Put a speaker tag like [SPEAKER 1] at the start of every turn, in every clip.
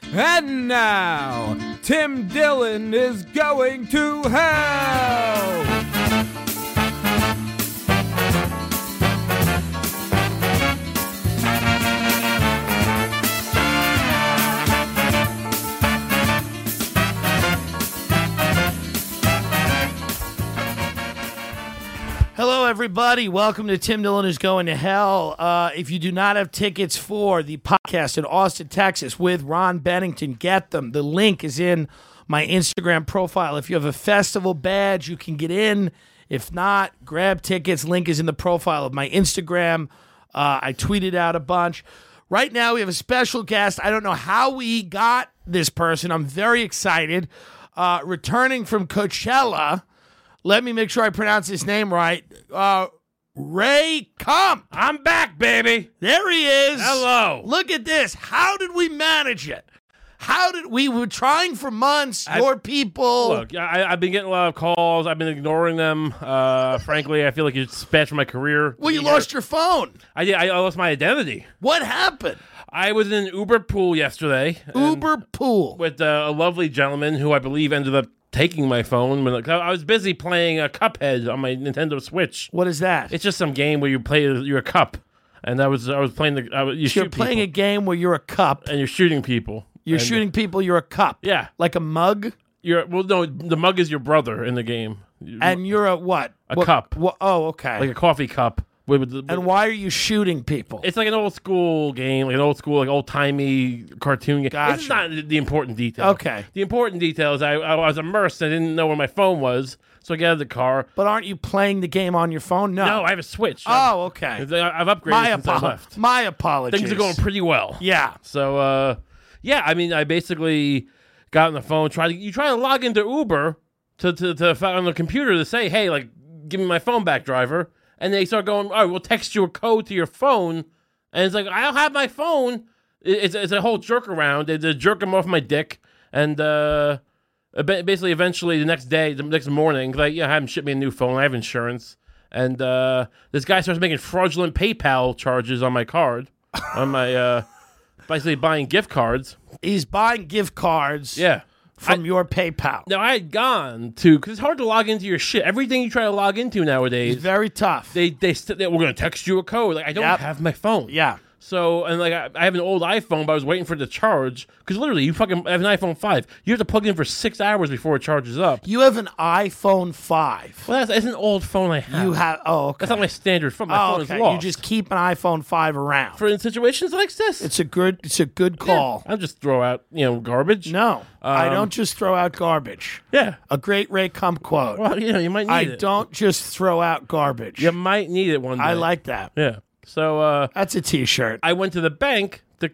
[SPEAKER 1] And now, Tim Dillon is going to hell!
[SPEAKER 2] Hello, everybody. Welcome to Tim Dillon is Going to Hell. If you do not have tickets for the podcast in Austin, Texas with Ron Bennington, get them. The link is in my Instagram profile. If you have a festival badge, you can get in. If not, grab tickets. Link is in the profile of my Instagram. I tweeted out a bunch. Right now, we have a special guest. I don't know how we got this person. I'm very excited. Returning from Coachella. Let me make sure I pronounce his name right. Ray Kump.
[SPEAKER 3] I'm back, baby.
[SPEAKER 2] There he is.
[SPEAKER 3] Hello.
[SPEAKER 2] Look at this. How did we manage it? We were trying for months. Your people.
[SPEAKER 3] Look, I've been getting a lot of calls. I've been ignoring them. Frankly, I feel like it's bad for my career.
[SPEAKER 2] Well, you lost your phone.
[SPEAKER 3] I did. I lost my identity.
[SPEAKER 2] What happened?
[SPEAKER 3] I was in an Uber pool yesterday.
[SPEAKER 2] Uber pool.
[SPEAKER 3] With a lovely gentleman who I believe ended up taking my phone. I was busy playing a Cuphead on my Nintendo Switch.
[SPEAKER 2] What is that?
[SPEAKER 3] It's just some game where you're a cup, and I was playing
[SPEAKER 2] you're playing a game where you're a cup
[SPEAKER 3] and you're shooting people.
[SPEAKER 2] You're shooting people. You're a cup.
[SPEAKER 3] Yeah,
[SPEAKER 2] like a mug.
[SPEAKER 3] No, the mug is your brother in the game.
[SPEAKER 2] And you're a what?
[SPEAKER 3] A cup.
[SPEAKER 2] Okay.
[SPEAKER 3] Like a coffee cup.
[SPEAKER 2] And why are you shooting people?
[SPEAKER 3] It's like an old school game, like old timey cartoon game.
[SPEAKER 2] Gotcha.
[SPEAKER 3] This is not the important detail.
[SPEAKER 2] Okay.
[SPEAKER 3] The important detail is I was immersed. I didn't know where my phone was, so I got out of the car.
[SPEAKER 2] But aren't you playing the game on your phone? No,
[SPEAKER 3] I have a Switch.
[SPEAKER 2] Okay.
[SPEAKER 3] I've upgraded since I left.
[SPEAKER 2] My apologies.
[SPEAKER 3] Things are going pretty well.
[SPEAKER 2] Yeah.
[SPEAKER 3] So, I basically got on the phone. You try to log into Uber to on the computer to say, hey, like, give me my phone back, driver. And they start going, all right, we'll text you a code to your phone. And it's like, I don't have my phone. It's a whole jerk around. They jerk them off my dick. And basically, eventually, the next morning, I had them ship me a new phone. I have insurance. And this guy starts making fraudulent PayPal charges on my card. On my, basically buying gift cards.
[SPEAKER 2] He's buying gift cards.
[SPEAKER 3] Yeah.
[SPEAKER 2] From your PayPal.
[SPEAKER 3] Now, I had gone to, because it's hard to log into your shit. Everything you try to log into nowadays.
[SPEAKER 2] It's very tough.
[SPEAKER 3] We're going to text you a code. Like, I don't have my phone.
[SPEAKER 2] Yeah.
[SPEAKER 3] So, and like, I have an old iPhone, but I was waiting for it to charge. Because literally, you fucking have an iPhone 5. You have to plug it in for 6 hours before it charges up.
[SPEAKER 2] You have an iPhone 5.
[SPEAKER 3] Well, that's an old phone I have.
[SPEAKER 2] You have, okay.
[SPEAKER 3] That's not my standard phone. My phone is lost.
[SPEAKER 2] You just keep an iPhone 5 around.
[SPEAKER 3] For in situations like this.
[SPEAKER 2] It's a good call.
[SPEAKER 3] Yeah, I'll just throw out, garbage.
[SPEAKER 2] No, I don't just throw out garbage.
[SPEAKER 3] Yeah.
[SPEAKER 2] A great Ray Kump quote.
[SPEAKER 3] Well, you might need it.
[SPEAKER 2] I don't just throw out garbage.
[SPEAKER 3] You might need it one day.
[SPEAKER 2] I like that.
[SPEAKER 3] Yeah. So
[SPEAKER 2] that's a T-shirt.
[SPEAKER 3] I went to the bank to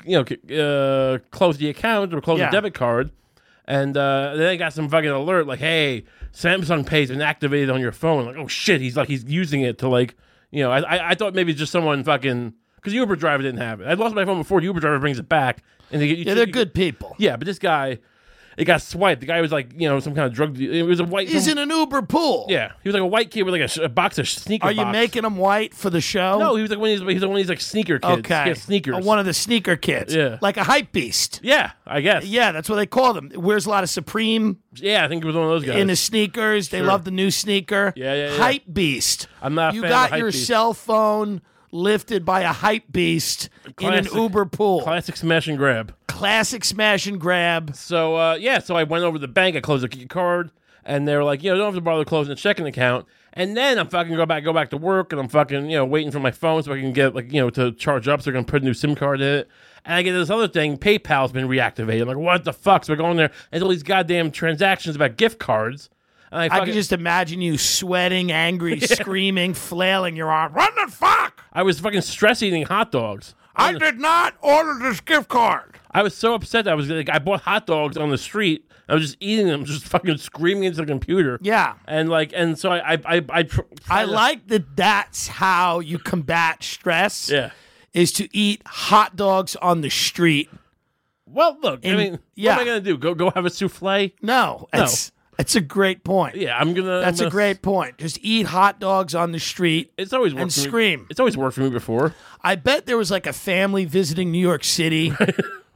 [SPEAKER 3] close the account or close the debit card, and then I got some fucking alert like, "Hey, Samsung Pay's been activated on your phone." Like, oh shit, he's using it to I thought maybe just someone fucking because Uber driver didn't have it. I lost my phone before the Uber driver brings it back, and
[SPEAKER 2] they're good people.
[SPEAKER 3] Yeah, but this guy. It got swiped. The guy was like, some kind of drug dealer. It was a white.
[SPEAKER 2] He's in an Uber pool.
[SPEAKER 3] Yeah, he was like a white kid with like a box of sneaker.
[SPEAKER 2] Are you making him white for the show?
[SPEAKER 3] No, he was like one of these like sneaker kids.
[SPEAKER 2] Okay,
[SPEAKER 3] he has sneakers.
[SPEAKER 2] One of the sneaker kids.
[SPEAKER 3] Yeah,
[SPEAKER 2] like a hype beast.
[SPEAKER 3] Yeah, I guess.
[SPEAKER 2] Yeah, that's what they call them. Wears a lot of Supreme.
[SPEAKER 3] Yeah, I think it was one of those guys
[SPEAKER 2] in his sneakers. They love the new sneaker.
[SPEAKER 3] Yeah.
[SPEAKER 2] Hype beast.
[SPEAKER 3] I'm not.
[SPEAKER 2] You
[SPEAKER 3] fan
[SPEAKER 2] got
[SPEAKER 3] of hype
[SPEAKER 2] your
[SPEAKER 3] beast.
[SPEAKER 2] cell phone lifted by a hype beast in an Uber pool.
[SPEAKER 3] Classic smash and grab.
[SPEAKER 2] Classic smash and grab.
[SPEAKER 3] So, so I went over to the bank. I closed the card, and they were like, don't have to bother closing the checking account. And then I'm fucking go back to work, and I'm fucking, waiting for my phone so I can get, to charge up so they're going to put a new SIM card in it. And I get this other thing, PayPal's been reactivated. I'm like, what the fuck? So we're going there, and all these goddamn transactions about gift cards. And
[SPEAKER 2] I can just imagine you sweating, angry, screaming, flailing your arm. What the fuck?
[SPEAKER 3] I was fucking stress eating hot dogs.
[SPEAKER 2] I did not order this gift card.
[SPEAKER 3] I was so upset that I bought hot dogs on the street. I was just eating them, just fucking screaming into the computer.
[SPEAKER 2] Yeah.
[SPEAKER 3] And so
[SPEAKER 2] I like that that's how you combat stress.
[SPEAKER 3] Yeah.
[SPEAKER 2] Is to eat hot dogs on the street.
[SPEAKER 3] Well, look, what am I going to do? Go have a souffle?
[SPEAKER 2] No. It's a great point.
[SPEAKER 3] Yeah,
[SPEAKER 2] That's a great point. Just eat hot dogs on the street.
[SPEAKER 3] It's always worked
[SPEAKER 2] and
[SPEAKER 3] for me.
[SPEAKER 2] Scream.
[SPEAKER 3] It's always worked for me before.
[SPEAKER 2] I bet there was like a family visiting New York City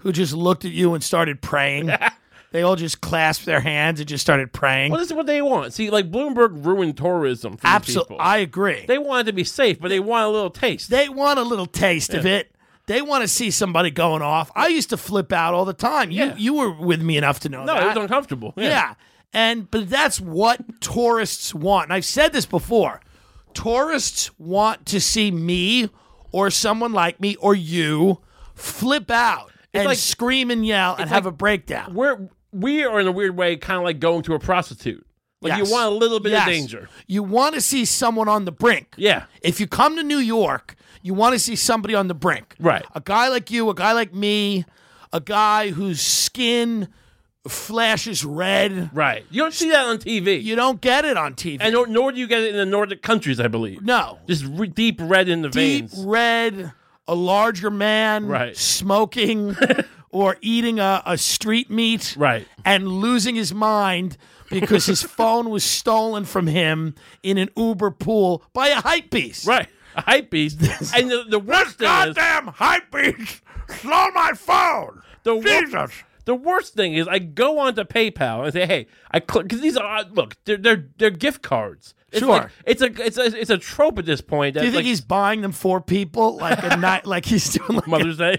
[SPEAKER 2] who just looked at you and started praying. They all just clasped their hands and just started praying.
[SPEAKER 3] Well, this is what they want. See, like Bloomberg ruined tourism for these people.
[SPEAKER 2] I agree.
[SPEAKER 3] They want it to be safe, but they want a little taste.
[SPEAKER 2] They want a little taste of it. They want to see somebody going off. I used to flip out all the time. You were with me enough to know that.
[SPEAKER 3] No, it was uncomfortable.
[SPEAKER 2] Yeah. But that's what tourists want. And I've said this before. Tourists want to see me or someone like me or you flip out and
[SPEAKER 3] like,
[SPEAKER 2] scream and yell and have a breakdown.
[SPEAKER 3] We are in a weird way kind of like going to a prostitute. Like you want a little bit of danger.
[SPEAKER 2] You want to see someone on the brink.
[SPEAKER 3] Yeah.
[SPEAKER 2] If you come to New York, you want to see somebody on the brink.
[SPEAKER 3] Right.
[SPEAKER 2] A guy like you, a guy like me, a guy whose skin flashes red.
[SPEAKER 3] Right. You don't see that on TV.
[SPEAKER 2] You don't get it on TV.
[SPEAKER 3] And nor do you get it in the Nordic countries, I believe.
[SPEAKER 2] No.
[SPEAKER 3] Just deep red in the veins.
[SPEAKER 2] Deep red, a larger man smoking or eating a street meat and losing his mind because his phone was stolen from him in an Uber pool by a hype beast.
[SPEAKER 3] Right. A hype beast. And the worst thing is...
[SPEAKER 2] goddamn hype beast stole my phone. Jesus.
[SPEAKER 3] The worst thing is I go onto PayPal and say, hey, I click, because these are, look, they're gift cards. It's
[SPEAKER 2] Sure.
[SPEAKER 3] like, it's a trope at this point.
[SPEAKER 2] Do you think he's buying them for people like a night, like he's doing like
[SPEAKER 3] Mother's Day?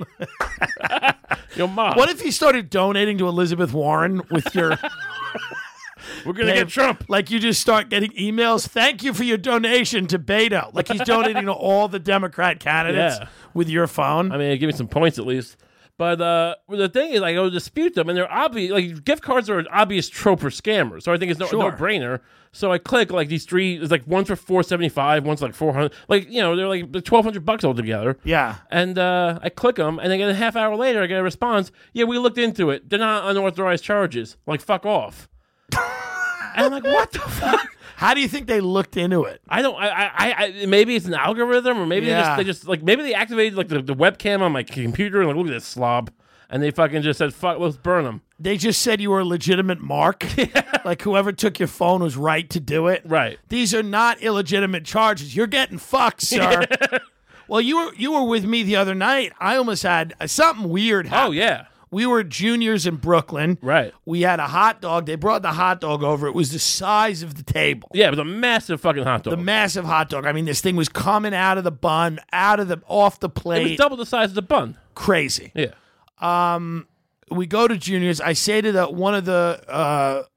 [SPEAKER 3] Your mom.
[SPEAKER 2] What if he started donating to Elizabeth Warren with your...
[SPEAKER 3] We're going to get Trump.
[SPEAKER 2] Like you just start getting emails. Thank you for your donation to Beto. Like he's donating to all the Democrat candidates with your phone.
[SPEAKER 3] I mean, give me some points at least. But the thing is, I go to dispute them, and they're obvious. Like gift cards are an obvious trope for scammers, so I think it's no brainer. So I click like these three. It's like one's for $475, one's like $400. Like they're like $1,200 altogether.
[SPEAKER 2] Yeah.
[SPEAKER 3] And I click them, and then a half hour later, I get a response. Yeah, we looked into it. They're not unauthorized charges. Like fuck off. And I'm like, what the fuck?
[SPEAKER 2] How do you think they looked into it?
[SPEAKER 3] I don't. I maybe it's an algorithm, or maybe they just like maybe they activated like the webcam on my computer and like look at this slob, and they fucking just said fuck, let's burn them.
[SPEAKER 2] They just said you were a legitimate mark. Like whoever took your phone was right to do it.
[SPEAKER 3] Right.
[SPEAKER 2] These are not illegitimate charges. You're getting fucked, sir. Well, you were with me the other night. I almost had something weird happen.
[SPEAKER 3] Oh yeah.
[SPEAKER 2] We were at Junior's in Brooklyn.
[SPEAKER 3] Right.
[SPEAKER 2] We had a hot dog. They brought the hot dog over. It was the size of the table.
[SPEAKER 3] Yeah, it was a massive fucking hot dog.
[SPEAKER 2] The massive hot dog. I mean, this thing was coming out of the bun, off the plate.
[SPEAKER 3] It was double the size of the bun.
[SPEAKER 2] Crazy.
[SPEAKER 3] Yeah.
[SPEAKER 2] We go to Junior's. I say to one of the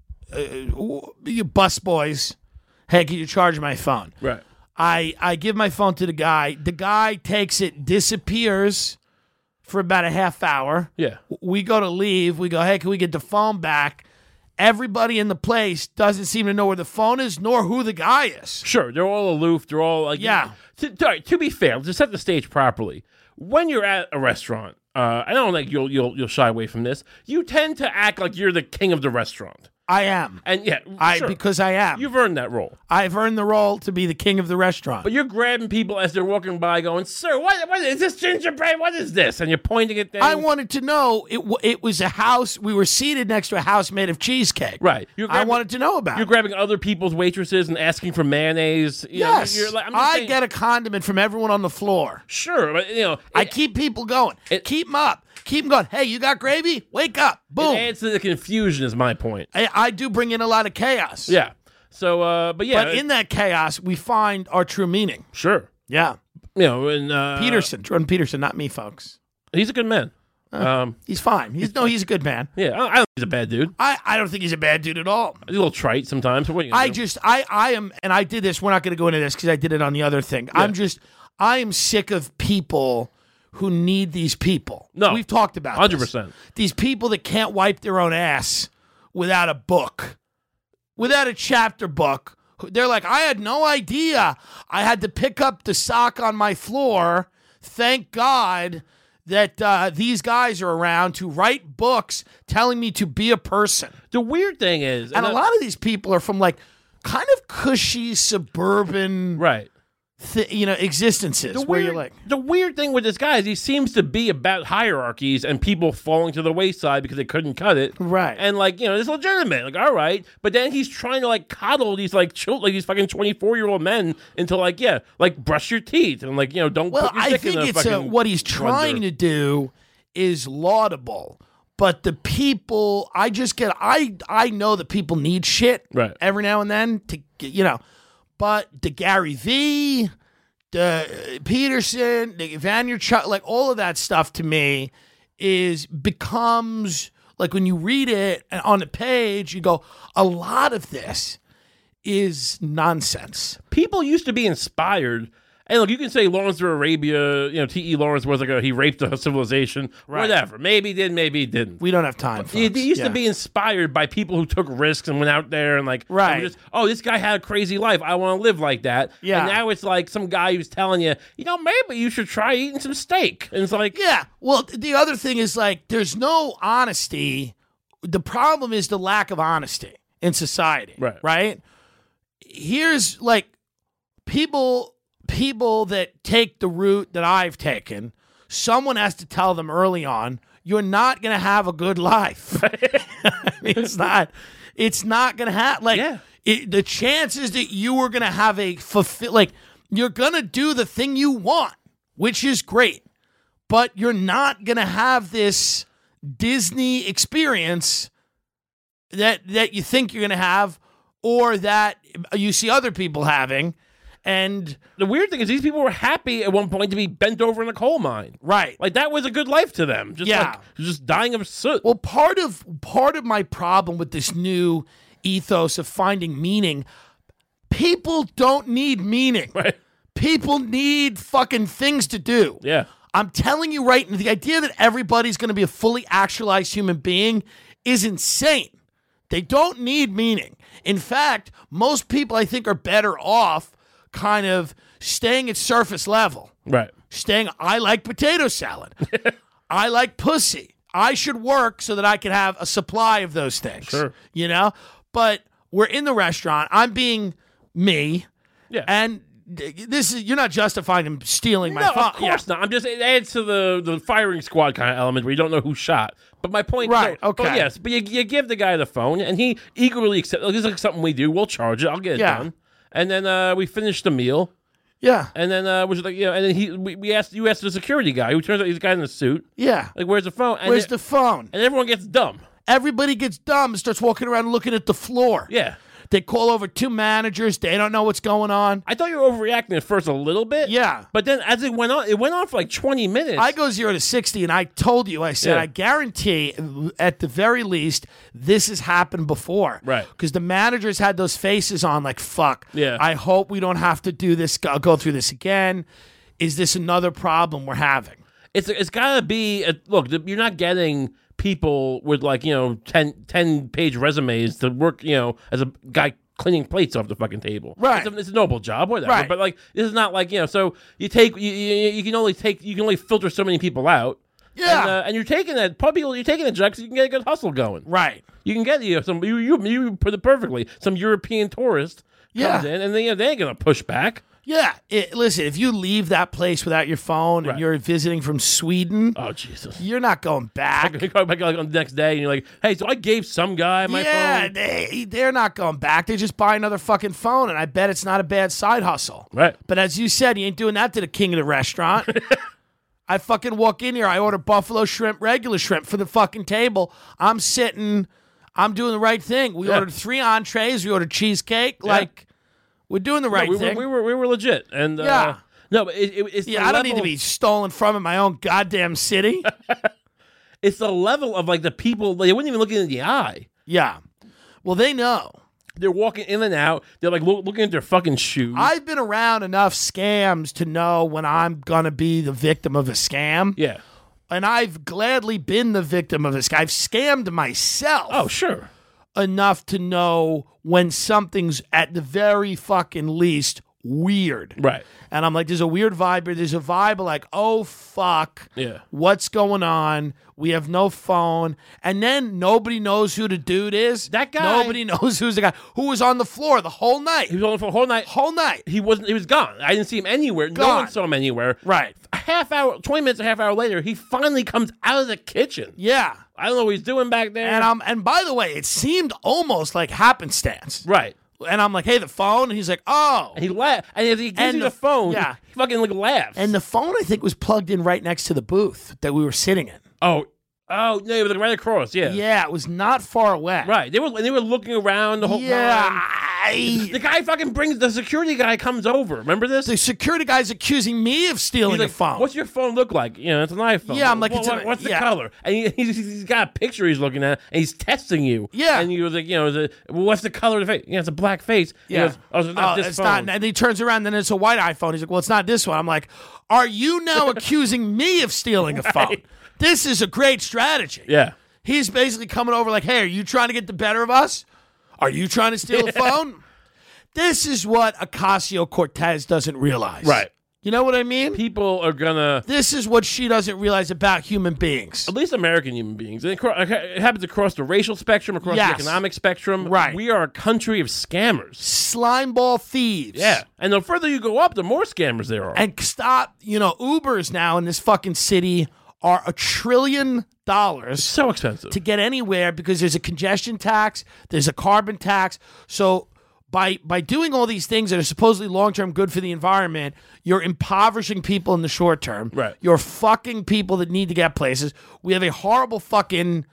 [SPEAKER 2] bus boys, hey, can you charge my phone?
[SPEAKER 3] Right.
[SPEAKER 2] I give my phone to the guy. The guy takes it, disappears for about a half hour.
[SPEAKER 3] Yeah.
[SPEAKER 2] We go to leave. We go, hey, can we get the phone back? Everybody in the place doesn't seem to know where the phone is nor who the guy is.
[SPEAKER 3] Sure. They're all aloof. They're all like...
[SPEAKER 2] Yeah.
[SPEAKER 3] To be fair, to set the stage properly, when you're at a restaurant, I don't think you'll shy away from this, you tend to act like you're the king of the restaurant.
[SPEAKER 2] I am.
[SPEAKER 3] And yeah, sure.
[SPEAKER 2] Because I am.
[SPEAKER 3] You've earned that role.
[SPEAKER 2] I've earned the role to be the king of the restaurant.
[SPEAKER 3] But you're grabbing people as they're walking by going, sir, what is this gingerbread? What is this? And you're pointing at them.
[SPEAKER 2] I wanted to know. It was a house. We were seated next to a house made of cheesecake.
[SPEAKER 3] Right.
[SPEAKER 2] I wanted to know about it.
[SPEAKER 3] You're grabbing other people's waitresses and asking for mayonnaise.
[SPEAKER 2] Yes.
[SPEAKER 3] I
[SPEAKER 2] get a condiment from everyone on the floor.
[SPEAKER 3] Sure. But,
[SPEAKER 2] I keep people going. Keep them up. Keep them going. Hey, you got gravy? Wake up. Boom.
[SPEAKER 3] It adds to the confusion is my point.
[SPEAKER 2] I do bring in a lot of chaos.
[SPEAKER 3] Yeah. So, but yeah.
[SPEAKER 2] But in that chaos, we find our true meaning.
[SPEAKER 3] Sure.
[SPEAKER 2] Yeah.
[SPEAKER 3] And
[SPEAKER 2] Peterson, Jordan Peterson, not me, folks.
[SPEAKER 3] He's a good man.
[SPEAKER 2] He's fine. He's a good man.
[SPEAKER 3] Yeah, I don't think he's a bad dude.
[SPEAKER 2] I don't think he's a bad dude at all.
[SPEAKER 3] He's a little trite sometimes. But what are you gonna do?
[SPEAKER 2] I am, and I did this. We're not going to go into this because I did it on the other thing. Yeah. I am sick of people who need these people.
[SPEAKER 3] No.
[SPEAKER 2] We've talked about
[SPEAKER 3] 100%.
[SPEAKER 2] These people that can't wipe their own ass without a book, without a chapter book. They're like, I had no idea I had to pick up the sock on my floor. Thank God that these guys are around to write books telling me to be a person.
[SPEAKER 3] The weird thing is...
[SPEAKER 2] And a lot of these people are from like kind of cushy suburban...
[SPEAKER 3] Right.
[SPEAKER 2] existences where you're like...
[SPEAKER 3] The weird thing with this guy is he seems to be about hierarchies and people falling to the wayside because they couldn't cut it.
[SPEAKER 2] Right.
[SPEAKER 3] And like, it's legitimate. Like, all right. But then he's trying to like coddle these like children, like these fucking 24-year-old men into like, like brush your teeth and like, don't put your dick in the fucking
[SPEAKER 2] what he's trying to do is laudable. But the people, I know that people need shit
[SPEAKER 3] Right.
[SPEAKER 2] every now and then to, but the Gary V, the Peterson, the Vaynerchuk, like all of that stuff to me becomes like when you read it on the page, you go, a lot of this is nonsense.
[SPEAKER 3] People used to be inspired. And look, you can say Lawrence of Arabia, T.E. Lawrence was he raped a civilization, whatever. Maybe he did, maybe he didn't.
[SPEAKER 2] We don't have time, folks.
[SPEAKER 3] They used to be inspired by people who took risks and went out there and this guy had a crazy life. I want to live like that.
[SPEAKER 2] Yeah.
[SPEAKER 3] And now it's like some guy who's telling you, maybe you should try eating some steak. And it's like,
[SPEAKER 2] yeah. Well, the other thing is like, there's no honesty. The problem is the lack of honesty in society. Right? Here's like people that take the route that I've taken, someone has to tell them early on, you're not going to have a good life. I mean, it's not going to happen. The chances that you are going to have you're going to do the thing you want, which is great, but you're not going to have this Disney experience that you think you're going to have or that you see other people having. And
[SPEAKER 3] the weird thing is these people were happy at one point to be bent over in a coal mine.
[SPEAKER 2] Right.
[SPEAKER 3] Like that was a good life to them. Just dying of soot.
[SPEAKER 2] Well, part of my problem with this new ethos of finding meaning, people don't need meaning.
[SPEAKER 3] Right.
[SPEAKER 2] People need fucking things to do.
[SPEAKER 3] Yeah.
[SPEAKER 2] I'm telling you right now, the idea that everybody's going to be a fully actualized human being is insane. They don't need meaning. In fact, most people I think are better off kind of staying at surface level.
[SPEAKER 3] Right.
[SPEAKER 2] I like potato salad. I like pussy. I should work so that I can have a supply of those things.
[SPEAKER 3] Sure.
[SPEAKER 2] But we're in the restaurant. I'm being me.
[SPEAKER 3] Yeah.
[SPEAKER 2] And you're not justifying him stealing my phone.
[SPEAKER 3] No, of course not. It adds to the firing squad kind of element where you don't know who shot. But my point
[SPEAKER 2] right,
[SPEAKER 3] is,
[SPEAKER 2] okay.
[SPEAKER 3] But you give the guy the phone and he eagerly accepts. This is like something we do. We'll charge it. I'll get it done. And then we finished the meal.
[SPEAKER 2] Yeah.
[SPEAKER 3] And then and then you asked the security guy, who turns out he's a guy in a suit.
[SPEAKER 2] Yeah.
[SPEAKER 3] Like, where's the phone? And
[SPEAKER 2] where's the phone?
[SPEAKER 3] And everyone gets dumb.
[SPEAKER 2] Everybody gets dumb and starts walking around looking at the floor.
[SPEAKER 3] Yeah.
[SPEAKER 2] They call over 2 managers. They don't know what's going on.
[SPEAKER 3] I thought you were overreacting at first a little bit.
[SPEAKER 2] Yeah.
[SPEAKER 3] But then as it went on for like 20 minutes.
[SPEAKER 2] I go 0 to 60, and I told you, I said, I guarantee at the very least, this has happened before.
[SPEAKER 3] Right.
[SPEAKER 2] Because the managers had those faces on like, fuck.
[SPEAKER 3] Yeah.
[SPEAKER 2] I hope we don't have to do this, go through this again. Is this another problem we're having?
[SPEAKER 3] It's got to be, look, you're not getting people with 10-page resumes to work, as a guy cleaning plates off the fucking table.
[SPEAKER 2] Right.
[SPEAKER 3] It's a noble job, whatever.
[SPEAKER 2] Right.
[SPEAKER 3] But this is not so you can only filter so many people out.
[SPEAKER 2] Yeah.
[SPEAKER 3] And you're taking that you're taking that job because you can get a good hustle going.
[SPEAKER 2] Right.
[SPEAKER 3] You can get you put it perfectly. Some European tourist comes in and they ain't gonna push back.
[SPEAKER 2] Yeah. Listen, if you leave that place without your phone and you're visiting from Sweden,
[SPEAKER 3] oh Jesus,
[SPEAKER 2] you're not going back.
[SPEAKER 3] You come back on the next day and you're like, hey, so I gave some guy my phone.
[SPEAKER 2] Yeah, they're not going back. They just buy another fucking phone, and I bet it's not a bad side hustle.
[SPEAKER 3] Right.
[SPEAKER 2] But as you said, you ain't doing that to the king of the restaurant. I fucking walk in here, I order buffalo shrimp, regular shrimp for the fucking table. I'm sitting, I'm doing the right thing. We ordered 3 entrees, we ordered cheesecake, we're doing the right thing.
[SPEAKER 3] We were legit, and
[SPEAKER 2] yeah.
[SPEAKER 3] No, but it's
[SPEAKER 2] I don't need to be stolen from in my own goddamn city.
[SPEAKER 3] It's the level of the people, they wouldn't even look in the eye.
[SPEAKER 2] Yeah, well, they know.
[SPEAKER 3] They're walking in and out. They're looking at their fucking shoes.
[SPEAKER 2] I've been around enough scams to know when I'm gonna be the victim of a scam.
[SPEAKER 3] Yeah,
[SPEAKER 2] and I've gladly been the victim of a scam. I've scammed myself.
[SPEAKER 3] Oh, sure.
[SPEAKER 2] Enough to know when something's at the very fucking least weird.
[SPEAKER 3] Right.
[SPEAKER 2] And I'm like, there's a weird vibe here. There's a vibe of like, oh, fuck.
[SPEAKER 3] Yeah.
[SPEAKER 2] What's going on? We have no phone. And then nobody knows who the dude is.
[SPEAKER 3] That guy.
[SPEAKER 2] Nobody knows who's the guy who was on the floor the whole night.
[SPEAKER 3] He was on the floor the whole night.
[SPEAKER 2] Whole night.
[SPEAKER 3] He was gone. I didn't see him anywhere.
[SPEAKER 2] Gone.
[SPEAKER 3] No one saw him anywhere.
[SPEAKER 2] Right.
[SPEAKER 3] A half hour, 20 minutes, a half hour later, he finally comes out of the kitchen.
[SPEAKER 2] Yeah.
[SPEAKER 3] I don't know what he's doing back there.
[SPEAKER 2] And by the way, it seemed almost like happenstance.
[SPEAKER 3] Right.
[SPEAKER 2] And I'm like, hey, the phone? And he's like, oh.
[SPEAKER 3] And he laughed. And if he gives you the phone, he fucking laughs.
[SPEAKER 2] And the phone, I think, was plugged in right next to the booth that we were sitting in.
[SPEAKER 3] Oh, no, it was like right across. Yeah.
[SPEAKER 2] Yeah, it was not far away.
[SPEAKER 3] Right. They were looking around the whole time. The guy fucking the security guy comes over. Remember this?
[SPEAKER 2] The security guy's accusing me of stealing
[SPEAKER 3] He's
[SPEAKER 2] a phone.
[SPEAKER 3] What's your phone look like? It's an iPhone.
[SPEAKER 2] Yeah, I'm like,
[SPEAKER 3] what's the color? And he's got a picture he's looking at, and he's testing you.
[SPEAKER 2] Yeah.
[SPEAKER 3] And you're like, what's the color of the face? It's a black face.
[SPEAKER 2] Yeah.
[SPEAKER 3] He goes, it's not this
[SPEAKER 2] it's
[SPEAKER 3] phone.
[SPEAKER 2] not. And he turns around, then it's a white iPhone. He's like, well, it's not this one. I'm like, are you now accusing me of stealing a phone? This is a great strategy.
[SPEAKER 3] Yeah.
[SPEAKER 2] He's basically coming over like, hey, are you trying to get the better of us? Are you trying to steal a phone? This is what Ocasio-Cortez doesn't realize.
[SPEAKER 3] Right.
[SPEAKER 2] You know what I mean?
[SPEAKER 3] People are gonna.
[SPEAKER 2] This is what she doesn't realize about human beings.
[SPEAKER 3] At least American human beings. It happens across the racial spectrum, across the economic spectrum.
[SPEAKER 2] Right.
[SPEAKER 3] We are a country of scammers.
[SPEAKER 2] Slimeball thieves.
[SPEAKER 3] Yeah. And the further you go up, the more scammers there are.
[SPEAKER 2] And stop, Ubers now in this fucking city are $1 trillion
[SPEAKER 3] so expensive
[SPEAKER 2] to get anywhere because there's a congestion tax, there's a carbon tax. So by doing all these things that are supposedly long-term good for the environment, you're impoverishing people in the short term.
[SPEAKER 3] Right.
[SPEAKER 2] You're fucking people that need to get places. We have a horrible fucking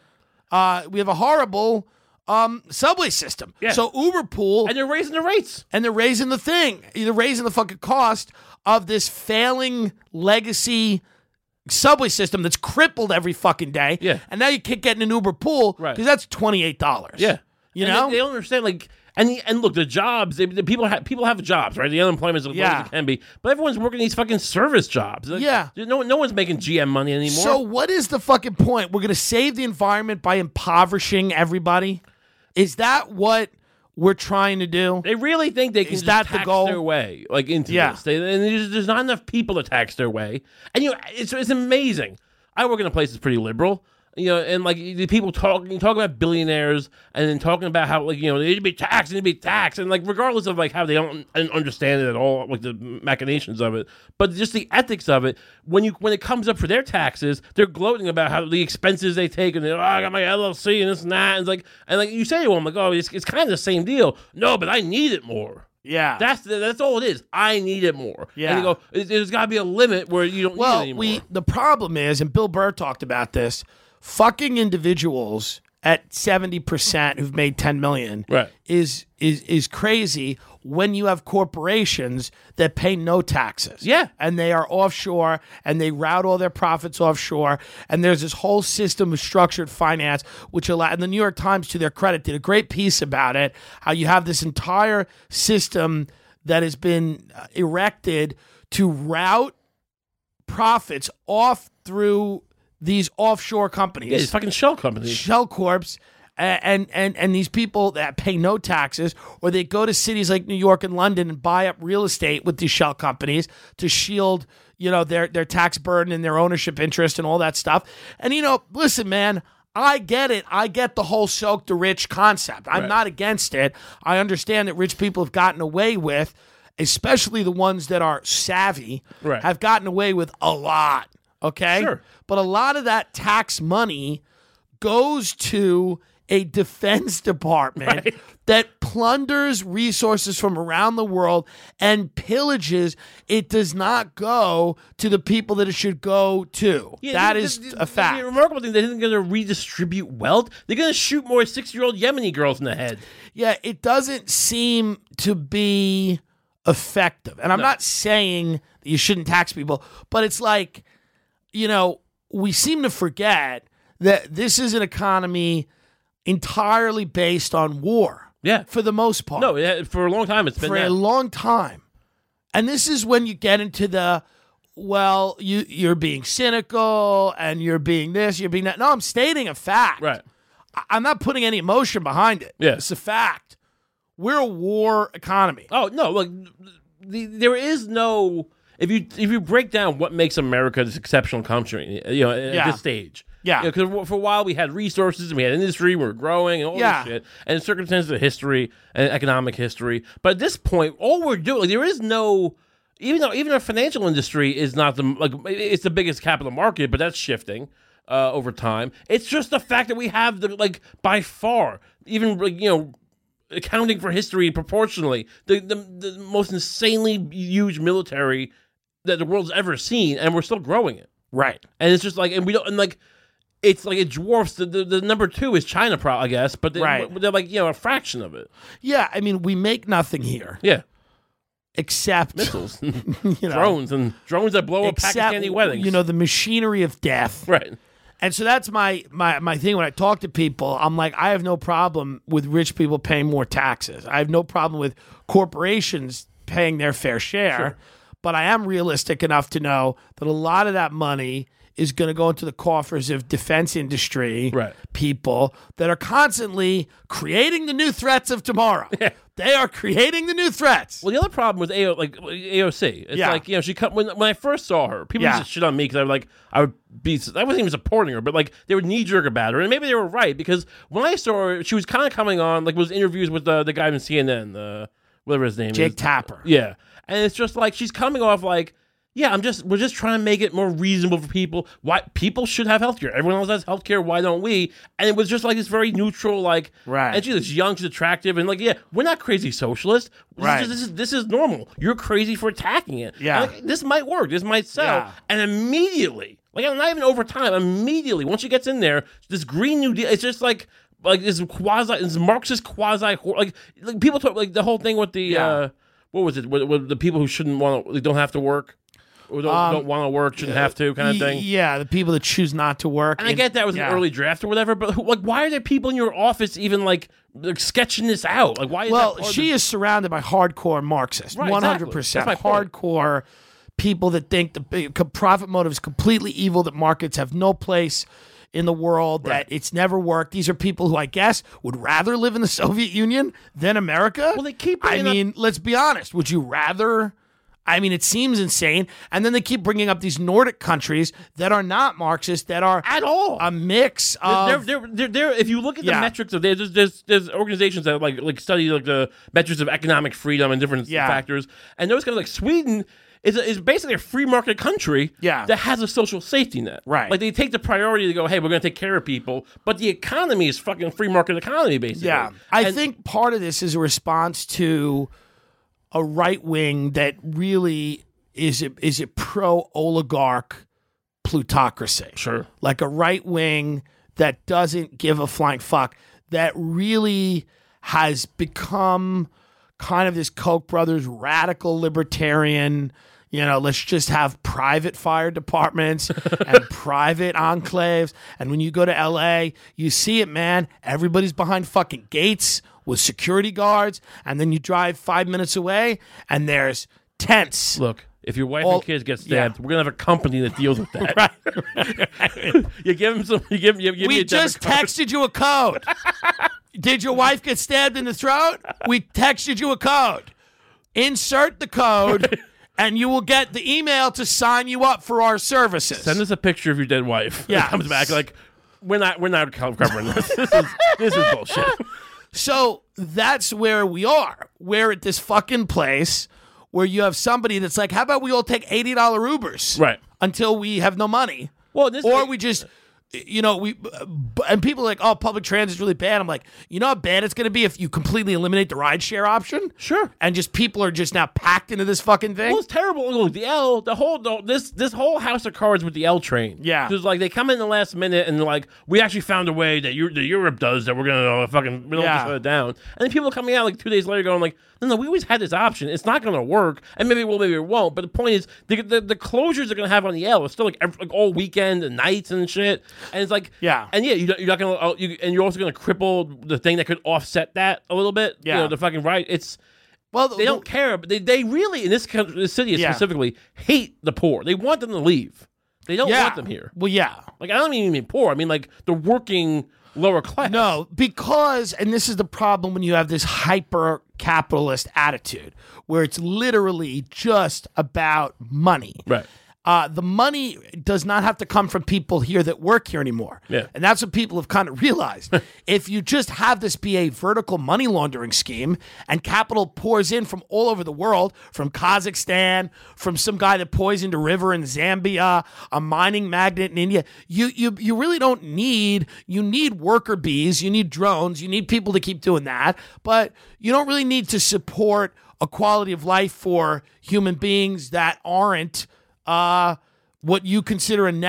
[SPEAKER 2] subway system.
[SPEAKER 3] Yeah.
[SPEAKER 2] So Uber Pool,
[SPEAKER 3] and they're raising the rates.
[SPEAKER 2] and they're raising the thing. They're raising the fucking cost of this failing legacy subway system that's crippled every fucking day.
[SPEAKER 3] Yeah.
[SPEAKER 2] And now you can't get in an Uber Pool
[SPEAKER 3] Right.
[SPEAKER 2] because that's $28.
[SPEAKER 3] Yeah.
[SPEAKER 2] You
[SPEAKER 3] And
[SPEAKER 2] know?
[SPEAKER 3] they don't understand, like, and look, the jobs, people have jobs, right? The unemployment is as low as it can be, but everyone's working these fucking service jobs. Like,
[SPEAKER 2] Yeah.
[SPEAKER 3] no one's making GM money anymore.
[SPEAKER 2] So what is the fucking point? We're going to save the environment by impoverishing everybody? Is that what we're trying to do?
[SPEAKER 3] They really think they can just
[SPEAKER 2] that the
[SPEAKER 3] tax
[SPEAKER 2] goal?
[SPEAKER 3] their way into
[SPEAKER 2] Yeah.
[SPEAKER 3] this. And there's not enough people to tax their way. And it's amazing. I work in a place that's pretty liberal. And like the people talking about billionaires and then talking about how they need to be taxed, and like regardless of like how they don't understand it at all, like the machinations of it, but just the ethics of it. When it comes up for their taxes, they're gloating about how the expenses they take, and I got my LLC and this and that, and like you say to them, like, oh, it's kind of the same deal. No, but I need it more.
[SPEAKER 2] Yeah.
[SPEAKER 3] That's all it is. I need it more.
[SPEAKER 2] Yeah.
[SPEAKER 3] And you go, there's got to be a limit where you don't need it anymore.
[SPEAKER 2] The problem is, and Bill Burr talked about this, fucking individuals at 70% who've made 10 million
[SPEAKER 3] Right.
[SPEAKER 2] is crazy when you have corporations that pay no taxes.
[SPEAKER 3] Yeah.
[SPEAKER 2] And they are offshore and they route all their profits offshore. And there's this whole system of structured finance, which and the New York Times, to their credit, did a great piece about it, how you have this entire system that has been erected to route profits off through these offshore companies.
[SPEAKER 3] Yeah, these fucking shell companies.
[SPEAKER 2] Shell corps, and these people that pay no taxes, or they go to cities like New York and London and buy up real estate with these shell companies to shield, their tax burden and their ownership interest and all that stuff. And listen, man, I get it. I get the whole soak the rich concept. I'm not against it. I understand that rich people have gotten away with, especially the ones that are savvy, have gotten away with a lot. Okay?
[SPEAKER 3] Sure.
[SPEAKER 2] But a lot of that tax money goes to a defense department that plunders resources from around the world and pillages. It does not go to the people that it should go to. That is a fact.
[SPEAKER 3] The remarkable thing, they're going to redistribute wealth. They're going to shoot more 6-year-old Yemeni girls in the head.
[SPEAKER 2] Yeah, it doesn't seem to be effective. And I'm not saying that you shouldn't tax people, but it's like, we seem to forget that this is an economy entirely based on war.
[SPEAKER 3] Yeah.
[SPEAKER 2] For the most part.
[SPEAKER 3] No, for a long time it's been
[SPEAKER 2] For a long time. And this is when you get into the, you're being cynical and you're being this, you're being that. No, I'm stating a fact.
[SPEAKER 3] Right.
[SPEAKER 2] I'm not putting any emotion behind it.
[SPEAKER 3] Yeah.
[SPEAKER 2] It's a fact. We're a war economy.
[SPEAKER 3] Oh, no, look, there is no... If you break down what makes America this exceptional country, at this stage, because for a while we had resources and we had industry, we were growing and all this shit, and circumstances of history and economic history. But at this point, all we're doing, there is no, even our financial industry is not it's the biggest capital market, but that's shifting over time. It's just the fact that we have by far, even accounting for history proportionally, the most insanely huge military that the world's ever seen, and we're still growing it.
[SPEAKER 2] Right.
[SPEAKER 3] And it's just and we don't, it's like it dwarfs the number 2 is China, I guess, but they're like a fraction of it.
[SPEAKER 2] Yeah, I mean, we make nothing here.
[SPEAKER 3] Yeah.
[SPEAKER 2] Except
[SPEAKER 3] missiles, drones that blow up Pakistani weddings.
[SPEAKER 2] The machinery of death.
[SPEAKER 3] Right.
[SPEAKER 2] And so that's my thing when I talk to people. I'm like, I have no problem with rich people paying more taxes. I have no problem with corporations paying their fair share.
[SPEAKER 3] Sure.
[SPEAKER 2] But I am realistic enough to know that a lot of that money is going to go into the coffers of defense industry people that are constantly creating the new threats of tomorrow. They are creating the new threats.
[SPEAKER 3] Well, the other problem with AOC, it's like, she when I first saw her, people used to shit on me because I wasn't even supporting her, but like they would knee jerk about her, and maybe they were right because when I saw her, she was kind of coming on was interviews with the guy from CNN, whatever his name is,
[SPEAKER 2] Jake Tapper.
[SPEAKER 3] Yeah, and it's just like she's coming off like. Yeah, we're just trying to make it more reasonable for people. Why people should have healthcare. Everyone else has healthcare. Why don't we? And it was just like this very neutral, like, and she's young, she's attractive, and like, we're not crazy socialists. This is normal. You're crazy for attacking it.
[SPEAKER 2] Yeah,
[SPEAKER 3] and, this might work. This might sell. And immediately, not even over time, immediately once she gets in there, this Green New Deal. It's just like this Marxist quasi like people talk like the whole thing with the what was it? With the people who shouldn't want to, don't have to work. Or don't want to work, shouldn't have to, kind of thing.
[SPEAKER 2] Yeah, the people that choose not to work.
[SPEAKER 3] And I get that was an early draft or whatever, but why are there people in your office even sketching this out? Like, why?
[SPEAKER 2] She is surrounded by hardcore Marxists, 100%. Exactly. Hardcore people that think the profit motive is completely evil, that markets have no place in the world, that it's never worked. These are people who I guess would rather live in the Soviet Union than America.
[SPEAKER 3] Well, they keep.
[SPEAKER 2] Let's be honest. Would you rather? I mean, it seems insane. And then they keep bringing up these Nordic countries that are not Marxist, that are
[SPEAKER 3] at all
[SPEAKER 2] a mix of.
[SPEAKER 3] They're if you look at the metrics of there's organizations that like study the metrics of economic freedom and different factors, and those kind of like Sweden is basically a free market country that has a social safety net.
[SPEAKER 2] Right.
[SPEAKER 3] Like they take the priority to go, hey, we're going to take care of people, but the economy is fucking free market economy basically.
[SPEAKER 2] Yeah, I think part of this is a response to a right wing that really is a pro-oligarch plutocracy.
[SPEAKER 3] Sure.
[SPEAKER 2] Like a right wing that doesn't give a flying fuck, that really has become kind of this Koch brothers radical libertarian, let's just have private fire departments and private enclaves. And when you go to LA, you see it, man. Everybody's behind fucking gates with security guards, and then you drive 5 minutes away, and there's tents.
[SPEAKER 3] Look, if your wife and kids get stabbed, we're gonna have a company that deals with that. Right. You give them some.
[SPEAKER 2] We just texted you a code. Did your wife get stabbed in the throat? We texted you a code. Insert the code, and you will get the email to sign you up for our services.
[SPEAKER 3] Send us a picture of your dead wife.
[SPEAKER 2] Yeah,
[SPEAKER 3] it comes back like we're not covering this. This is bullshit.
[SPEAKER 2] So that's where we are. We're at this fucking place where you have somebody that's like, how about we all take $80 Ubers until we have no money?
[SPEAKER 3] Well,
[SPEAKER 2] we just, and people are like, oh, public transit is really bad. I'm like, you know how bad it's going to be if you completely eliminate the rideshare option?
[SPEAKER 3] Sure.
[SPEAKER 2] And just people are just now packed into this fucking thing?
[SPEAKER 3] Well, it's terrible. Look, this whole house of cards with the L train.
[SPEAKER 2] Yeah.
[SPEAKER 3] Because like they come in the last minute and they're like, we actually found a way that Europe does that we're going to we don't shut it down. And then people are coming out like 2 days later going like, no, we always had this option. It's not going to work. And maybe it will, maybe it won't. But the point is, the closures they're going to have on the L is still like all weekend and nights and shit. And it's like, you're not going to, and you're also going to cripple the thing that could offset that a little bit.
[SPEAKER 2] Yeah.
[SPEAKER 3] The fucking right. They don't care, but they really, in this city specifically, hate the poor. They want them to leave. They don't want them here.
[SPEAKER 2] Well, yeah.
[SPEAKER 3] Like, I don't even mean poor. I mean, like, the working lower class.
[SPEAKER 2] No, because, and this is the problem when you have this hyper-capitalist attitude, where it's literally just about money.
[SPEAKER 3] Right.
[SPEAKER 2] The money does not have to come from people here that work here anymore.
[SPEAKER 3] Yeah.
[SPEAKER 2] And that's what people have kind of realized. If you just have this be a vertical money laundering scheme and capital pours in from all over the world, from Kazakhstan, from some guy that poisoned a river in Zambia, a mining magnate in India, you really don't need worker bees, you need drones, you need people to keep doing that, but you don't really need to support a quality of life for human beings that aren't what you consider a net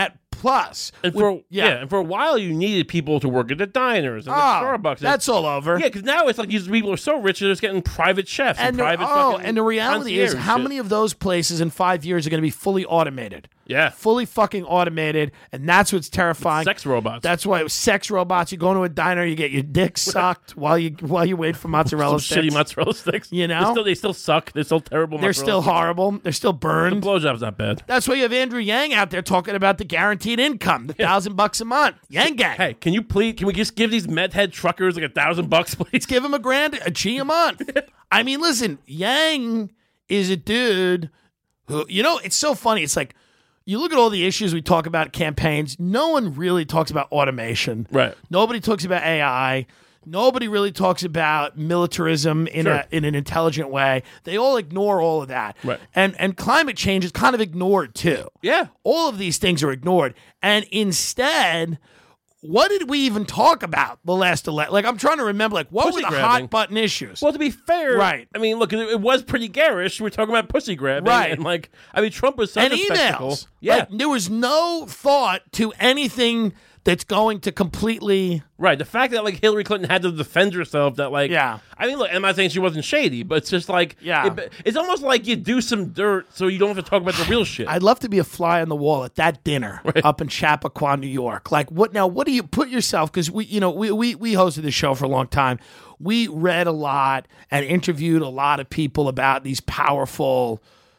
[SPEAKER 2] plus.
[SPEAKER 3] And for a while, you needed people to work at the diners and the Starbucks.
[SPEAKER 2] That's all over.
[SPEAKER 3] Yeah, because now it's like these people are so rich, they're just getting private chefs and private fucking
[SPEAKER 2] and the reality is, how many of those places in 5 years are going to be fully automated?
[SPEAKER 3] Yeah.
[SPEAKER 2] Fully fucking automated, and that's what's terrifying.
[SPEAKER 3] Sex robots.
[SPEAKER 2] That's why it was sex robots. You go into a diner, you get your dick sucked while you wait for mozzarella
[SPEAKER 3] Some shitty
[SPEAKER 2] sticks.
[SPEAKER 3] mozzarella sticks.
[SPEAKER 2] You know?
[SPEAKER 3] They still suck. They're still terrible.
[SPEAKER 2] They're still horrible. They're still
[SPEAKER 3] The
[SPEAKER 2] burned.
[SPEAKER 3] blowjob's not bad.
[SPEAKER 2] That's why you have Andrew Yang out there talking about the guaranteed income, the $1,000 a month. Yang gang.
[SPEAKER 3] Hey, can we just give these meth head truckers like $1,000, please?
[SPEAKER 2] Give him a G a month. I mean, listen, Yang is a dude who, it's so funny. It's like, you look at all the issues we talk about campaigns, no one really talks about automation.
[SPEAKER 3] Right.
[SPEAKER 2] Nobody talks about AI. Nobody really talks about militarism in an intelligent way. They all ignore all of that.
[SPEAKER 3] Right.
[SPEAKER 2] And climate change is kind of ignored too.
[SPEAKER 3] Yeah.
[SPEAKER 2] All of these things are ignored. And instead, what did we even talk about the last election? Like, I'm trying to remember, like, what were the hot button issues?
[SPEAKER 3] Well, to be fair,
[SPEAKER 2] right.
[SPEAKER 3] I mean, look, it was pretty garish. We're talking about pussy grabbing.
[SPEAKER 2] Right.
[SPEAKER 3] And Trump was such
[SPEAKER 2] and
[SPEAKER 3] a spectacle.
[SPEAKER 2] emails.
[SPEAKER 3] Yeah.
[SPEAKER 2] Like, there was no thought to anything that's going to completely...
[SPEAKER 3] Right. The fact that, Hillary Clinton had to defend herself, that,
[SPEAKER 2] Yeah.
[SPEAKER 3] I mean, look, I'm not saying she wasn't shady, but it's just
[SPEAKER 2] Yeah.
[SPEAKER 3] It's almost like you do some dirt so you don't have to talk about the real shit.
[SPEAKER 2] I'd love to be a fly on the wall at that dinner up in Chappaqua, New York. Like, what do you put yourself... Because we hosted this show for a long time. We read a lot and interviewed a lot of people about these powerful,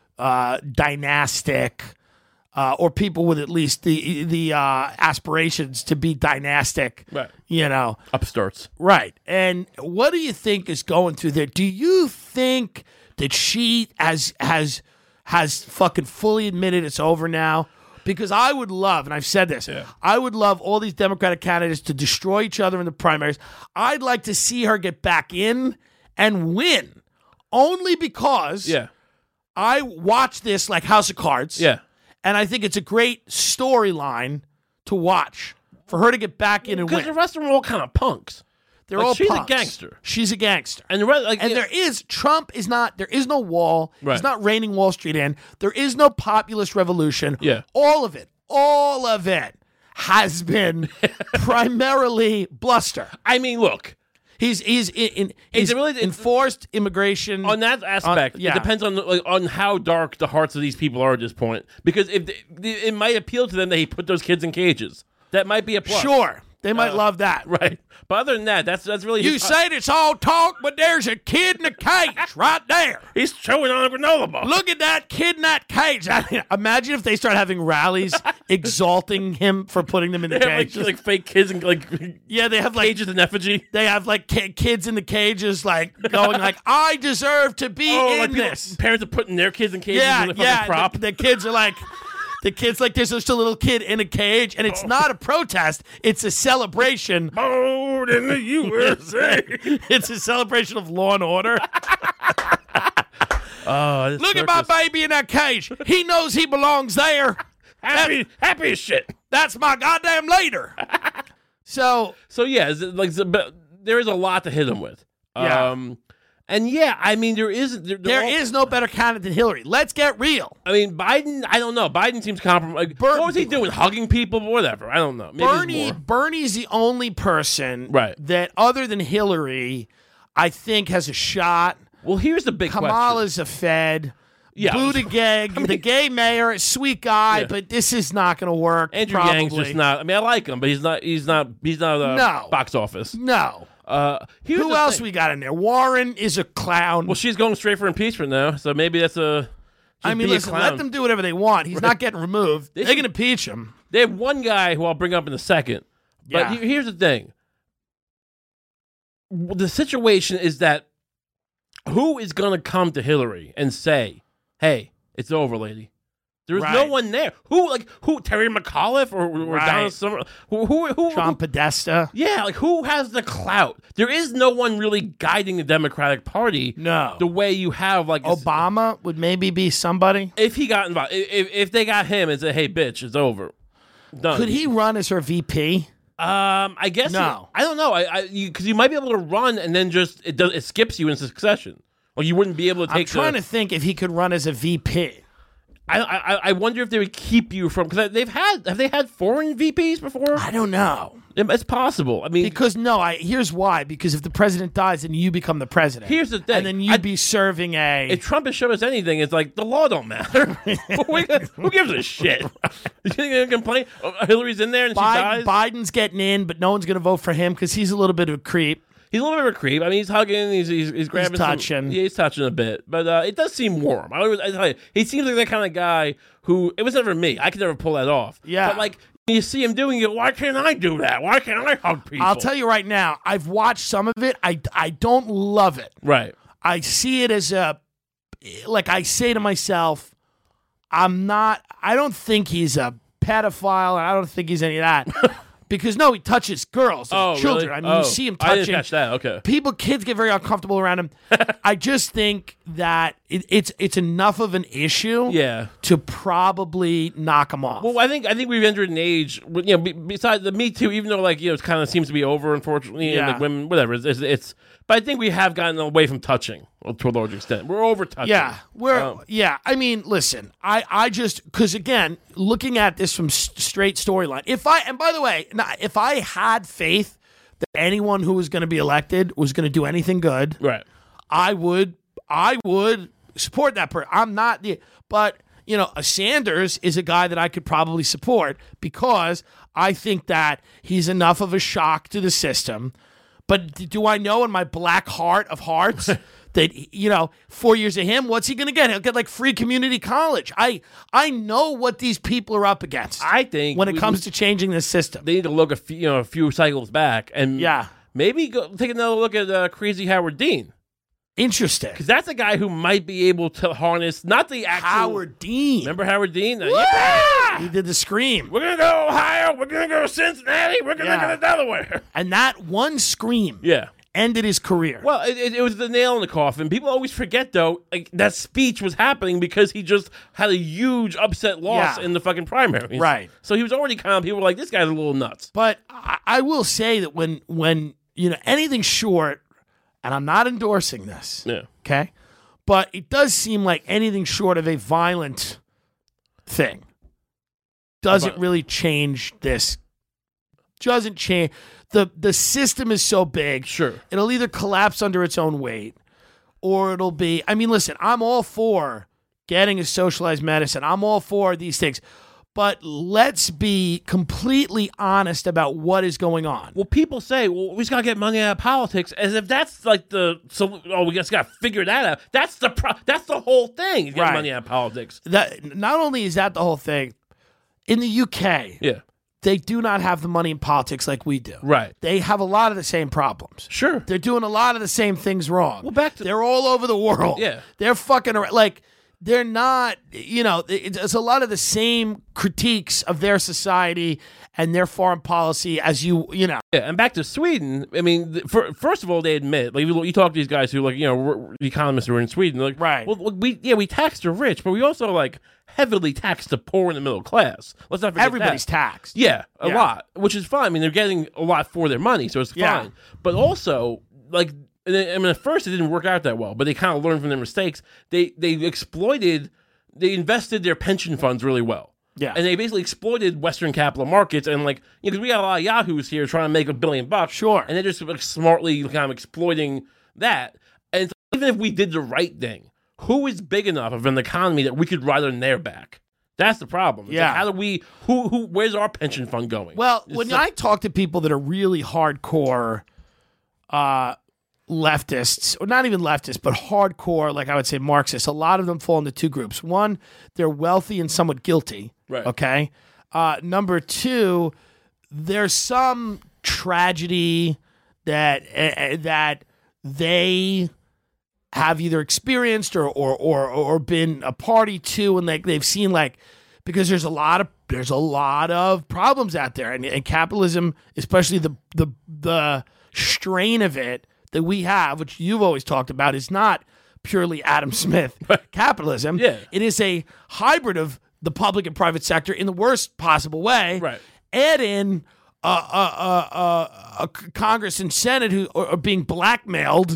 [SPEAKER 2] dynastic... or people with at least the aspirations to be dynastic,
[SPEAKER 3] Right.
[SPEAKER 2] Upstarts. Right. And what do you think is going through there? Do you think that she has fucking fully admitted it's over now? Because I would love, and I've said this, I would love all these Democratic candidates to destroy each other in the primaries. I'd like to see her get back in and win, only because I watch this like House of Cards.
[SPEAKER 3] Yeah.
[SPEAKER 2] And I think it's a great storyline to watch for her to get back in and win.
[SPEAKER 3] Because the rest of them are all kind of punks.
[SPEAKER 2] They're all
[SPEAKER 3] she's
[SPEAKER 2] punks.
[SPEAKER 3] a gangster.
[SPEAKER 2] She's a gangster.
[SPEAKER 3] And the rest,
[SPEAKER 2] Trump is not, there is no wall.
[SPEAKER 3] Right.
[SPEAKER 2] He's not reining Wall Street in. There is no populist revolution.
[SPEAKER 3] Yeah.
[SPEAKER 2] All of it has been primarily bluster.
[SPEAKER 3] I mean, look.
[SPEAKER 2] He's enforced immigration.
[SPEAKER 3] On that aspect, it depends on how dark the hearts of these people are at this point. Because it might appeal to them that he put those kids in cages. That might be a plus.
[SPEAKER 2] Sure. They might love that.
[SPEAKER 3] Right. But other than that, that's really...
[SPEAKER 2] You said it's all talk, but there's a kid in a cage right there.
[SPEAKER 3] He's chewing on a granola bar.
[SPEAKER 2] Look at that kid in that cage. I mean, imagine if they start having rallies exalting him for putting them in the cage.
[SPEAKER 3] Like fake kids and
[SPEAKER 2] they have
[SPEAKER 3] cages in effigy.
[SPEAKER 2] They have kids in the cages going I deserve to be in this.
[SPEAKER 3] Parents are putting their kids in cages with a fucking prop.
[SPEAKER 2] The kids are like... The kid's like, there's just a little kid in a cage, and it's not a protest. It's a celebration.
[SPEAKER 3] Born in the USA.
[SPEAKER 2] It's a celebration of law and order. Look at my baby in that cage. He knows he belongs there.
[SPEAKER 3] Happy as shit.
[SPEAKER 2] That's my goddamn leader. So
[SPEAKER 3] yeah, there is a lot to hit him with.
[SPEAKER 2] Yeah.
[SPEAKER 3] And I mean, there is
[SPEAKER 2] no better candidate than Hillary. Let's get real.
[SPEAKER 3] I mean, Biden, I don't know. Biden seems compromised. What was he doing? Hugging people? Whatever. I don't know. Maybe
[SPEAKER 2] Bernie's the only person that, other than Hillary, I think has a shot.
[SPEAKER 3] Well, here's the big question.
[SPEAKER 2] Kamala's a Fed. Yeah. Buttigieg, the gay mayor, sweet guy, but this is not going to work.
[SPEAKER 3] Andrew Yang's just not. I mean, I like him, but he's not a box office.
[SPEAKER 2] No. Who else we got in there? Warren is a clown.
[SPEAKER 3] Well, she's going straight for impeachment now, so maybe that's a...
[SPEAKER 2] I mean, listen, let them do whatever they want. He's not getting removed. They can impeach him.
[SPEAKER 3] They have one guy who I'll bring up in a second. But here's the thing. The situation is that who is going to come to Hillary and say, hey, it's over, lady? There's no one there. Who? Terry McAuliffe or Donald Summer? Who?
[SPEAKER 2] John Podesta?
[SPEAKER 3] Yeah, who has the clout? There is no one really guiding the Democratic Party.
[SPEAKER 2] No.
[SPEAKER 3] The way you have
[SPEAKER 2] Obama would maybe be somebody.
[SPEAKER 3] If he got involved, if they got him and said, "Hey, bitch, it's over." Done.
[SPEAKER 2] Could he run as her VP?
[SPEAKER 3] I guess
[SPEAKER 2] no.
[SPEAKER 3] I don't know. Because you might be able to run and then just it skips you in succession. Or you wouldn't be able to take.
[SPEAKER 2] I'm trying to think if he could run as a VP.
[SPEAKER 3] I wonder if they would keep you from, because have they had foreign VPs before?
[SPEAKER 2] I don't know.
[SPEAKER 3] It's possible. I mean,
[SPEAKER 2] Because here's why. Because if the president dies, then you become the president.
[SPEAKER 3] Here's the thing.
[SPEAKER 2] And then you'd be serving
[SPEAKER 3] if Trump has shown us anything, it's like the law don't matter. Who gives a shit? You think they're gonna complain? Hillary's in there and she dies.
[SPEAKER 2] Biden's getting in, but no one's going to vote for him because he's a little bit of a creep.
[SPEAKER 3] He's a little bit of a creep. I mean, he's hugging, he's grabbing,
[SPEAKER 2] He's touching.
[SPEAKER 3] He's touching a bit, but it does seem warm. I tell you, he seems like that kind of guy who, it was never me. I could never pull that off.
[SPEAKER 2] Yeah.
[SPEAKER 3] But like, you see him doing it. Why can't I do that? Why can't I hug people?
[SPEAKER 2] I'll tell you right now, I've watched some of it. I don't love it.
[SPEAKER 3] Right.
[SPEAKER 2] I see it as I say to myself, I don't think he's a pedophile, and I don't think he's any of that. Because no, he touches girls, and children.
[SPEAKER 3] Really?
[SPEAKER 2] I mean, you see him touching.
[SPEAKER 3] I didn't catch that. Okay.
[SPEAKER 2] Kids get very uncomfortable around him. I just think that it's enough of an issue, to probably knock him off.
[SPEAKER 3] Well, I think we've entered an age, besides the Me Too, even though it kind of seems to be over, unfortunately, and women, whatever. It's but I think we have gotten away from touching to a large extent. We're over touching.
[SPEAKER 2] Yeah, I mean, listen, I just, because again, looking at this from straight storyline, and by the way, if I had faith that anyone who was going to be elected was going to do anything good,
[SPEAKER 3] right,
[SPEAKER 2] I would support that person. I'm not but a Sanders is a guy that I could probably support because I think that he's enough of a shock to the system. But do I know in my black heart of hearts that, 4 years of him, what's he going to get? He'll get like free community college. I know what these people are up against.
[SPEAKER 3] I think
[SPEAKER 2] when it comes to changing the system,
[SPEAKER 3] they need to look a few cycles back and maybe take another look at Crazy Howard Dean.
[SPEAKER 2] Interesting.
[SPEAKER 3] Because that's a guy who might be able to harness, not the actual...
[SPEAKER 2] Howard Dean.
[SPEAKER 3] Remember Howard Dean?
[SPEAKER 2] He did the scream.
[SPEAKER 3] We're going to go Ohio. We're going to go Cincinnati. We're going to go to Delaware.
[SPEAKER 2] And that one scream ended his career.
[SPEAKER 3] Well, it was the nail in the coffin. People always forget, though, that speech was happening because he just had a huge upset loss in the fucking primaries.
[SPEAKER 2] Right.
[SPEAKER 3] So he was already kind of... People were like, this guy's a little nuts.
[SPEAKER 2] But I will say that when anything short... And I'm not endorsing this, okay? But it does seem like anything short of a violent thing doesn't really change this. Doesn't change. The system is so big.
[SPEAKER 3] Sure.
[SPEAKER 2] It'll either collapse under its own weight or it'll be... I mean, listen, I'm all for getting a socialized medicine. I'm all for these things. But let's be completely honest about what is going on.
[SPEAKER 3] Well, people say, we just got to get money out of politics, as if that's like we just got to figure that out. That's the whole thing, get money out of politics.
[SPEAKER 2] That not only is that the whole thing, in the UK, they do not have the money in politics like we do.
[SPEAKER 3] Right.
[SPEAKER 2] They have a lot of the same problems.
[SPEAKER 3] Sure.
[SPEAKER 2] They're doing a lot of the same things wrong.
[SPEAKER 3] Well,
[SPEAKER 2] they're all over the world.
[SPEAKER 3] Yeah.
[SPEAKER 2] They're fucking around. Like, they're not, it's a lot of the same critiques of their society and their foreign policy as you know.
[SPEAKER 3] Yeah, and back to Sweden, I mean, first of all, they admit, like, you talk to these guys who, like, the economists who are in Sweden, like,
[SPEAKER 2] right.
[SPEAKER 3] Well, we tax the rich, but we also, like, heavily tax the poor and the middle class. Let's not forget
[SPEAKER 2] everybody's taxed.
[SPEAKER 3] Yeah, a lot, which is fine. I mean, they're getting a lot for their money, so it's fine. But also, like, I mean, at first it didn't work out that well, but they kind of learned from their mistakes. They invested their pension funds really well.
[SPEAKER 2] Yeah.
[SPEAKER 3] And they basically exploited Western capital markets, and like, because we got a lot of yahoos here trying to make $1 billion.
[SPEAKER 2] Sure.
[SPEAKER 3] And they're just like, smartly kind of exploiting that. And so even if we did the right thing, who is big enough of an economy that we could ride on their back? That's the problem. It's like, how do we, where's our pension fund going?
[SPEAKER 2] Well, I talk to people that are really hardcore, leftists, or not even leftists, but hardcore, like I would say Marxists, a lot of them fall into two groups. One, they're wealthy and somewhat guilty.
[SPEAKER 3] Right.
[SPEAKER 2] Okay. Number two, there's some tragedy that they have either experienced or been a party to, and they've seen, like, because there's a lot of problems out there, and capitalism, especially the strain of it that we have, which you've always talked about, is not purely Adam Smith capitalism.
[SPEAKER 3] Yeah.
[SPEAKER 2] It is a hybrid of the public and private sector in the worst possible way.
[SPEAKER 3] Right.
[SPEAKER 2] Add in a Congress and Senate who are being blackmailed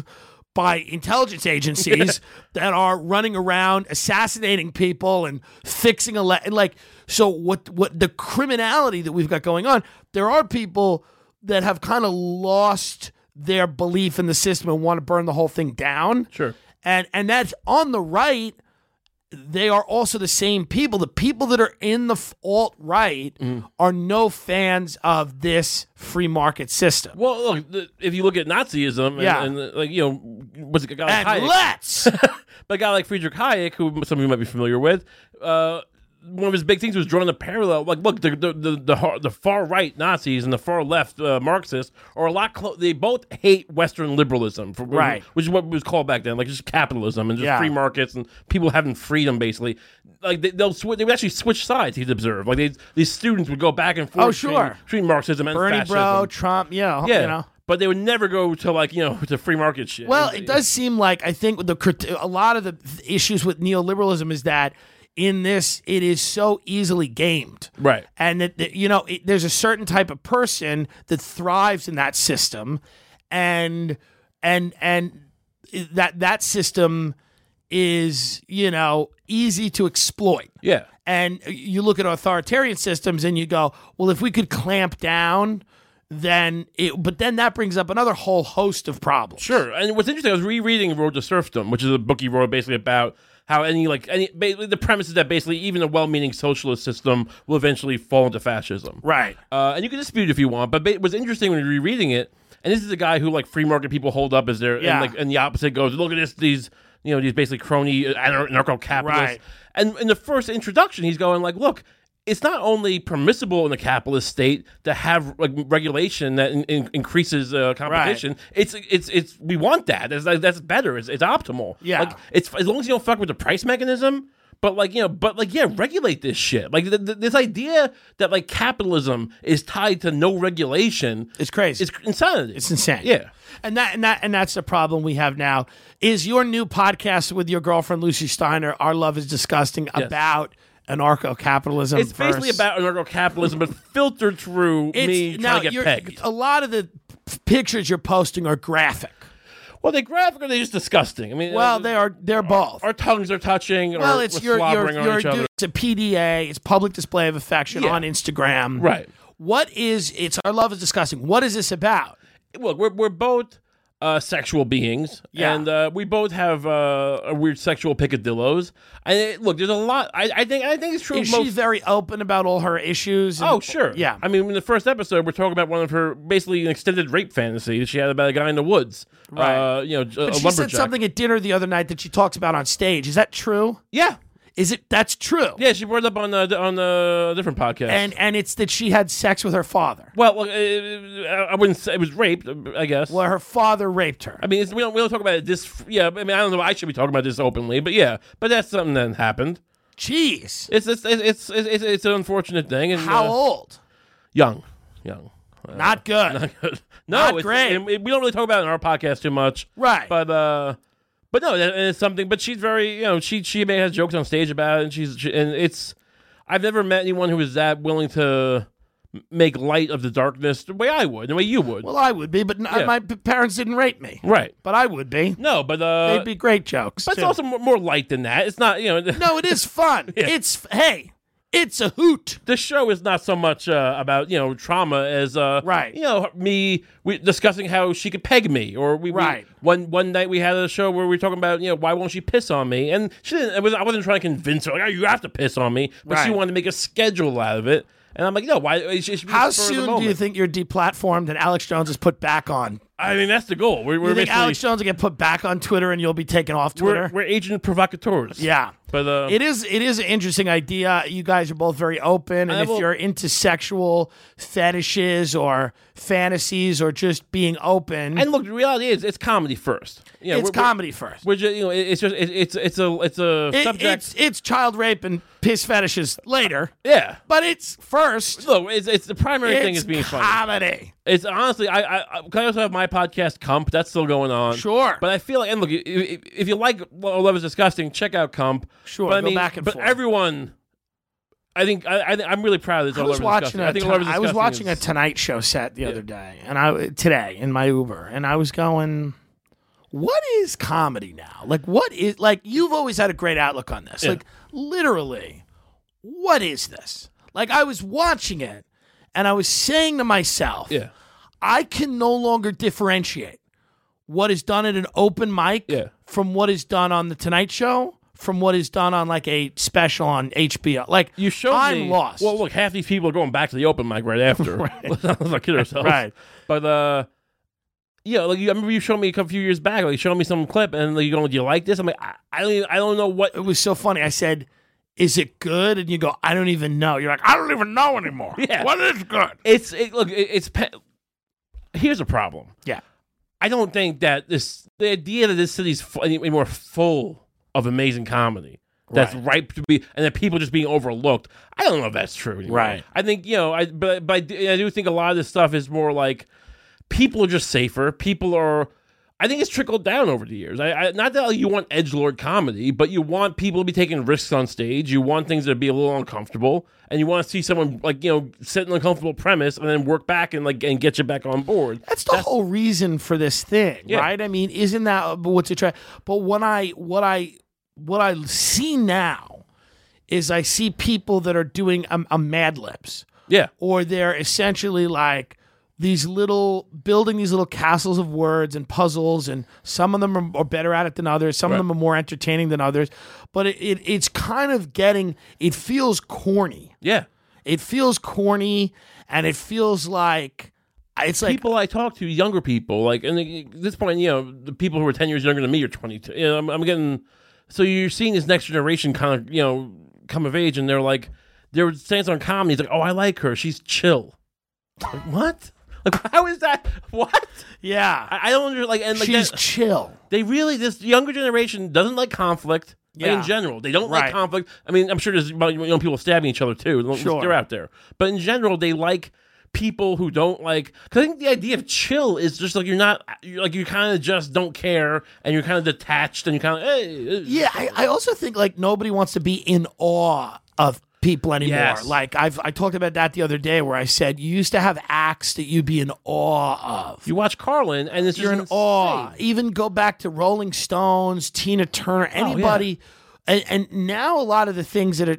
[SPEAKER 2] by intelligence agencies that are running around assassinating people and fixing so what the criminality that we've got going on, there are people that have kind of lost their belief in the system and want to burn the whole thing down.
[SPEAKER 3] Sure.
[SPEAKER 2] And that's on the right. They are also the same people. The people that are in the alt-right are no fans of this free market system.
[SPEAKER 3] Well, look, if you look at Nazism, and like, you know, what's a guy like Hayek? But a guy like Friedrich Hayek, who some of you might be familiar with, one of his big things was drawing a parallel. Like, look, the far right Nazis and the far left Marxists are a lot close. They both hate Western liberalism, which is what was called back then, like just capitalism and just free markets and people having freedom, basically. Like they would actually switch sides. He'd observe, like these students would go back and forth between Marxism and
[SPEAKER 2] Bernie
[SPEAKER 3] fascism.
[SPEAKER 2] Bro, Trump, you know.
[SPEAKER 3] But they would never go to, like, you know, to free market shit.
[SPEAKER 2] Well, it does seem like, I think a lot of the issues with neoliberalism is that in this, it is so easily gamed.
[SPEAKER 3] Right.
[SPEAKER 2] And that you know, there's a certain type of person that thrives in that system, and that system is, you know, easy to exploit.
[SPEAKER 3] Yeah.
[SPEAKER 2] And you look at authoritarian systems and you go, well, if we could clamp down, but then that brings up another whole host of problems.
[SPEAKER 3] Sure. And what's interesting, I was rereading Road to Serfdom, which is a book he wrote basically about how the premise is that basically even a well-meaning socialist system will eventually fall into fascism.
[SPEAKER 2] Right.
[SPEAKER 3] And you can dispute if you want, but what's interesting when you're rereading it, and this is a guy who, like, free market people hold up as their, and the opposite goes, look at these basically crony anarcho-capitalists.
[SPEAKER 2] Right.
[SPEAKER 3] And in the first introduction, he's going like, look, it's not only permissible in a capitalist state to have, like, regulation that increases competition.
[SPEAKER 2] Right.
[SPEAKER 3] It's we want that. That's better. It's optimal.
[SPEAKER 2] Yeah.
[SPEAKER 3] Like, it's as long as you don't fuck with the price mechanism. But regulate this shit. Like this idea that, like, capitalism is tied to no regulation.
[SPEAKER 2] It's crazy.
[SPEAKER 3] It's insanity.
[SPEAKER 2] It's insane.
[SPEAKER 3] Yeah.
[SPEAKER 2] And that's the problem we have now. Is your new podcast with your girlfriend Lucy Steiner, Our Love is Disgusting, about anarcho-capitalism?
[SPEAKER 3] It's basically about anarcho-capitalism, but filtered through me trying to get pegged.
[SPEAKER 2] A lot of the pictures you're posting are graphic.
[SPEAKER 3] Well, they're graphic or they're just disgusting. I mean,
[SPEAKER 2] they're both.
[SPEAKER 3] Our tongues are touching.
[SPEAKER 2] Well,
[SPEAKER 3] or
[SPEAKER 2] it's
[SPEAKER 3] we're slobbering on each other.
[SPEAKER 2] It's a PDA. It's public display of affection on Instagram.
[SPEAKER 3] Right.
[SPEAKER 2] It's Our Love is Disgusting. What is this about?
[SPEAKER 3] Look, we're both sexual beings, and we both have a weird sexual picadillos. And look, there's a lot. I think it's true.
[SPEAKER 2] Is she very open about all her issues?
[SPEAKER 3] Oh, sure.
[SPEAKER 2] Yeah.
[SPEAKER 3] I mean, in the first episode, we're talking about one of her basically an extended rape fantasy that she had about a guy in the woods.
[SPEAKER 2] Right.
[SPEAKER 3] A
[SPEAKER 2] but she
[SPEAKER 3] lumberjack.
[SPEAKER 2] said something at dinner the other night that she talks about on stage. Is that true?
[SPEAKER 3] Yeah.
[SPEAKER 2] That's true?
[SPEAKER 3] Yeah, she brought it up on a different podcast.
[SPEAKER 2] And it's that she had sex with her father.
[SPEAKER 3] Well, I wouldn't say it was rape, I guess.
[SPEAKER 2] Well, her father raped her.
[SPEAKER 3] I mean, we don't talk about it this. Yeah, I mean, I don't know. I should be talking about this openly, but yeah, but that's something that happened.
[SPEAKER 2] Jeez,
[SPEAKER 3] it's an unfortunate thing. And,
[SPEAKER 2] how old?
[SPEAKER 3] Young.
[SPEAKER 2] Not good.
[SPEAKER 3] Not good. No,
[SPEAKER 2] Not great.
[SPEAKER 3] We don't really talk about it in our podcast too much,
[SPEAKER 2] right?
[SPEAKER 3] But no, it's something. But she's very, she may have jokes on stage about it, and it's. I've never met anyone who is that willing to make light of the darkness the way I would, the way you would.
[SPEAKER 2] Well, I would be, but my parents didn't rape me,
[SPEAKER 3] right?
[SPEAKER 2] But I would be.
[SPEAKER 3] No, but
[SPEAKER 2] they'd be great jokes.
[SPEAKER 3] But
[SPEAKER 2] too.
[SPEAKER 3] it's also more light than that. It's not,
[SPEAKER 2] No, it is fun.
[SPEAKER 3] Yeah.
[SPEAKER 2] It's a hoot.
[SPEAKER 3] The show is not so much about trauma as
[SPEAKER 2] right.
[SPEAKER 3] Me discussing how she could peg me, or one night we had a show where we were talking about why won't she piss on me, and she didn't. I wasn't trying to convince her like, you have to piss on me, but she wanted to make a schedule out of it, and I'm like, no, why?
[SPEAKER 2] How soon do you think you're deplatformed and Alex Jones is put back on?
[SPEAKER 3] I mean, that's the goal.
[SPEAKER 2] You think Alex Jones will get put back on Twitter and you'll be taken off Twitter?
[SPEAKER 3] We're agent provocateurs.
[SPEAKER 2] Yeah.
[SPEAKER 3] But
[SPEAKER 2] it is an interesting idea. You guys are both very open, and if you're into sexual fetishes or fantasies or just being open,
[SPEAKER 3] and look, the reality is it's comedy first.
[SPEAKER 2] It's comedy first.
[SPEAKER 3] We're just, it's a subject.
[SPEAKER 2] It's child rape and piss fetishes later.
[SPEAKER 3] Yeah,
[SPEAKER 2] but it's first.
[SPEAKER 3] Look, it's the primary thing is being funny.
[SPEAKER 2] Comedy.
[SPEAKER 3] It's honestly, I also have my podcast Cump. That's still going on.
[SPEAKER 2] Sure,
[SPEAKER 3] but I feel like, and look, if you like Love is Disgusting, check out Cump.
[SPEAKER 2] Sure,
[SPEAKER 3] but
[SPEAKER 2] go back and forth.
[SPEAKER 3] But everyone, I'm really proud of this.
[SPEAKER 2] I was watching a Tonight Show set the other day, and today in my Uber, and I was going, what is comedy now? Like, what is, like, you've always had a great outlook on this.
[SPEAKER 3] Yeah.
[SPEAKER 2] Like, literally, what is this? Like, I was watching it, and I was saying to myself,
[SPEAKER 3] Yeah.
[SPEAKER 2] I can no longer differentiate what is done at an open mic
[SPEAKER 3] Yeah.
[SPEAKER 2] from what is done on the Tonight Show, from what is done on, like, a special on HBO. Like,
[SPEAKER 3] You showed
[SPEAKER 2] I'm
[SPEAKER 3] me.
[SPEAKER 2] lost.
[SPEAKER 3] Well, look, half these people are going back to the open mic right after. Let's not kid ourselves.
[SPEAKER 2] Right.
[SPEAKER 3] But yeah, like I remember you showed me a few years back. Like you showed me some clip, and like, you going, "Do you like this?" I'm like, I don't know what.
[SPEAKER 2] It was so funny. I said, "Is it good?" And you go, "I don't even know." You're like, "I don't even know anymore."
[SPEAKER 3] Yeah.
[SPEAKER 2] What is good?
[SPEAKER 3] Here's a problem.
[SPEAKER 2] Yeah.
[SPEAKER 3] I don't think that the idea that this city's any more full of amazing comedy that's ripe to be, and that people just being overlooked. I don't know if that's true anymore.
[SPEAKER 2] Right.
[SPEAKER 3] I think but I do think a lot of this stuff is more like people are just safer. People are. I think it's trickled down over the years. Not that you want edgelord comedy, but you want people to be taking risks on stage. You want things to be a little uncomfortable, and you want to see someone set an uncomfortable premise and then work back and get you back on board.
[SPEAKER 2] That's the whole reason for this thing,
[SPEAKER 3] Yeah.
[SPEAKER 2] right? I mean, isn't that what's attractive? But what I see now is I see people that are doing a Mad Libs,
[SPEAKER 3] Yeah.
[SPEAKER 2] or they're essentially like building these little castles of words and puzzles, and some of them are better at it than others. Some of them are more entertaining than others. But it's kind of it feels corny.
[SPEAKER 3] Yeah.
[SPEAKER 2] It feels corny, and it feels like it's like
[SPEAKER 3] People I talk to, younger people, like, and at this point, the people who are 10 years younger than me are 22. I'm getting, so you're seeing this next generation kind of, come of age, and they're saying on comedy, it's like, oh, I like her. She's chill. Like, what? Like, how is that? What?
[SPEAKER 2] yeah,
[SPEAKER 3] I don't understand. And
[SPEAKER 2] she's chill.
[SPEAKER 3] this younger generation doesn't like conflict.
[SPEAKER 2] Yeah.
[SPEAKER 3] In general, they don't
[SPEAKER 2] Right.
[SPEAKER 3] like conflict. I mean, I'm sure there's people stabbing each other too.
[SPEAKER 2] Sure.
[SPEAKER 3] They're out there. But in general, they like people who don't like. Because I think the idea of chill is just like you kind of just don't care, and you're kind of detached, and you kind of hey.
[SPEAKER 2] Yeah, I also think like nobody wants to be in awe of people anymore.
[SPEAKER 3] Yes.
[SPEAKER 2] Like I talked about that the other day, where I said you used to have acts that you'd be in awe of.
[SPEAKER 3] You watch Carlin, and it's
[SPEAKER 2] You're in
[SPEAKER 3] just
[SPEAKER 2] awe.
[SPEAKER 3] insane.
[SPEAKER 2] Even go back to Rolling Stones, Tina Turner, anybody. And now a lot of the things that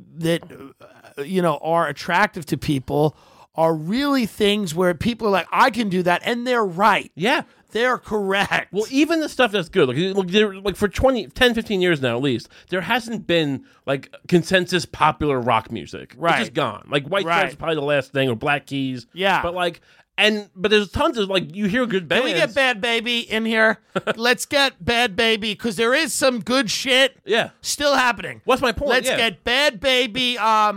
[SPEAKER 2] are attractive to people are really things where people are like, I can do that, and they're right.
[SPEAKER 3] Yeah.
[SPEAKER 2] They're correct.
[SPEAKER 3] Well, even the stuff that's good, like for 10, 15 years now at least, there hasn't been like consensus popular rock music.
[SPEAKER 2] Right.
[SPEAKER 3] It's just gone. Like White
[SPEAKER 2] Right.
[SPEAKER 3] Stripes is probably the last thing, or Black Keys.
[SPEAKER 2] Yeah.
[SPEAKER 3] But but there's tons of you hear good bands.
[SPEAKER 2] Can we get Bad Baby in here? Let's get Bad Baby, because there is some good shit
[SPEAKER 3] Yeah.
[SPEAKER 2] still happening.
[SPEAKER 3] What's my point?
[SPEAKER 2] Let's
[SPEAKER 3] Yeah.
[SPEAKER 2] get Bad Baby.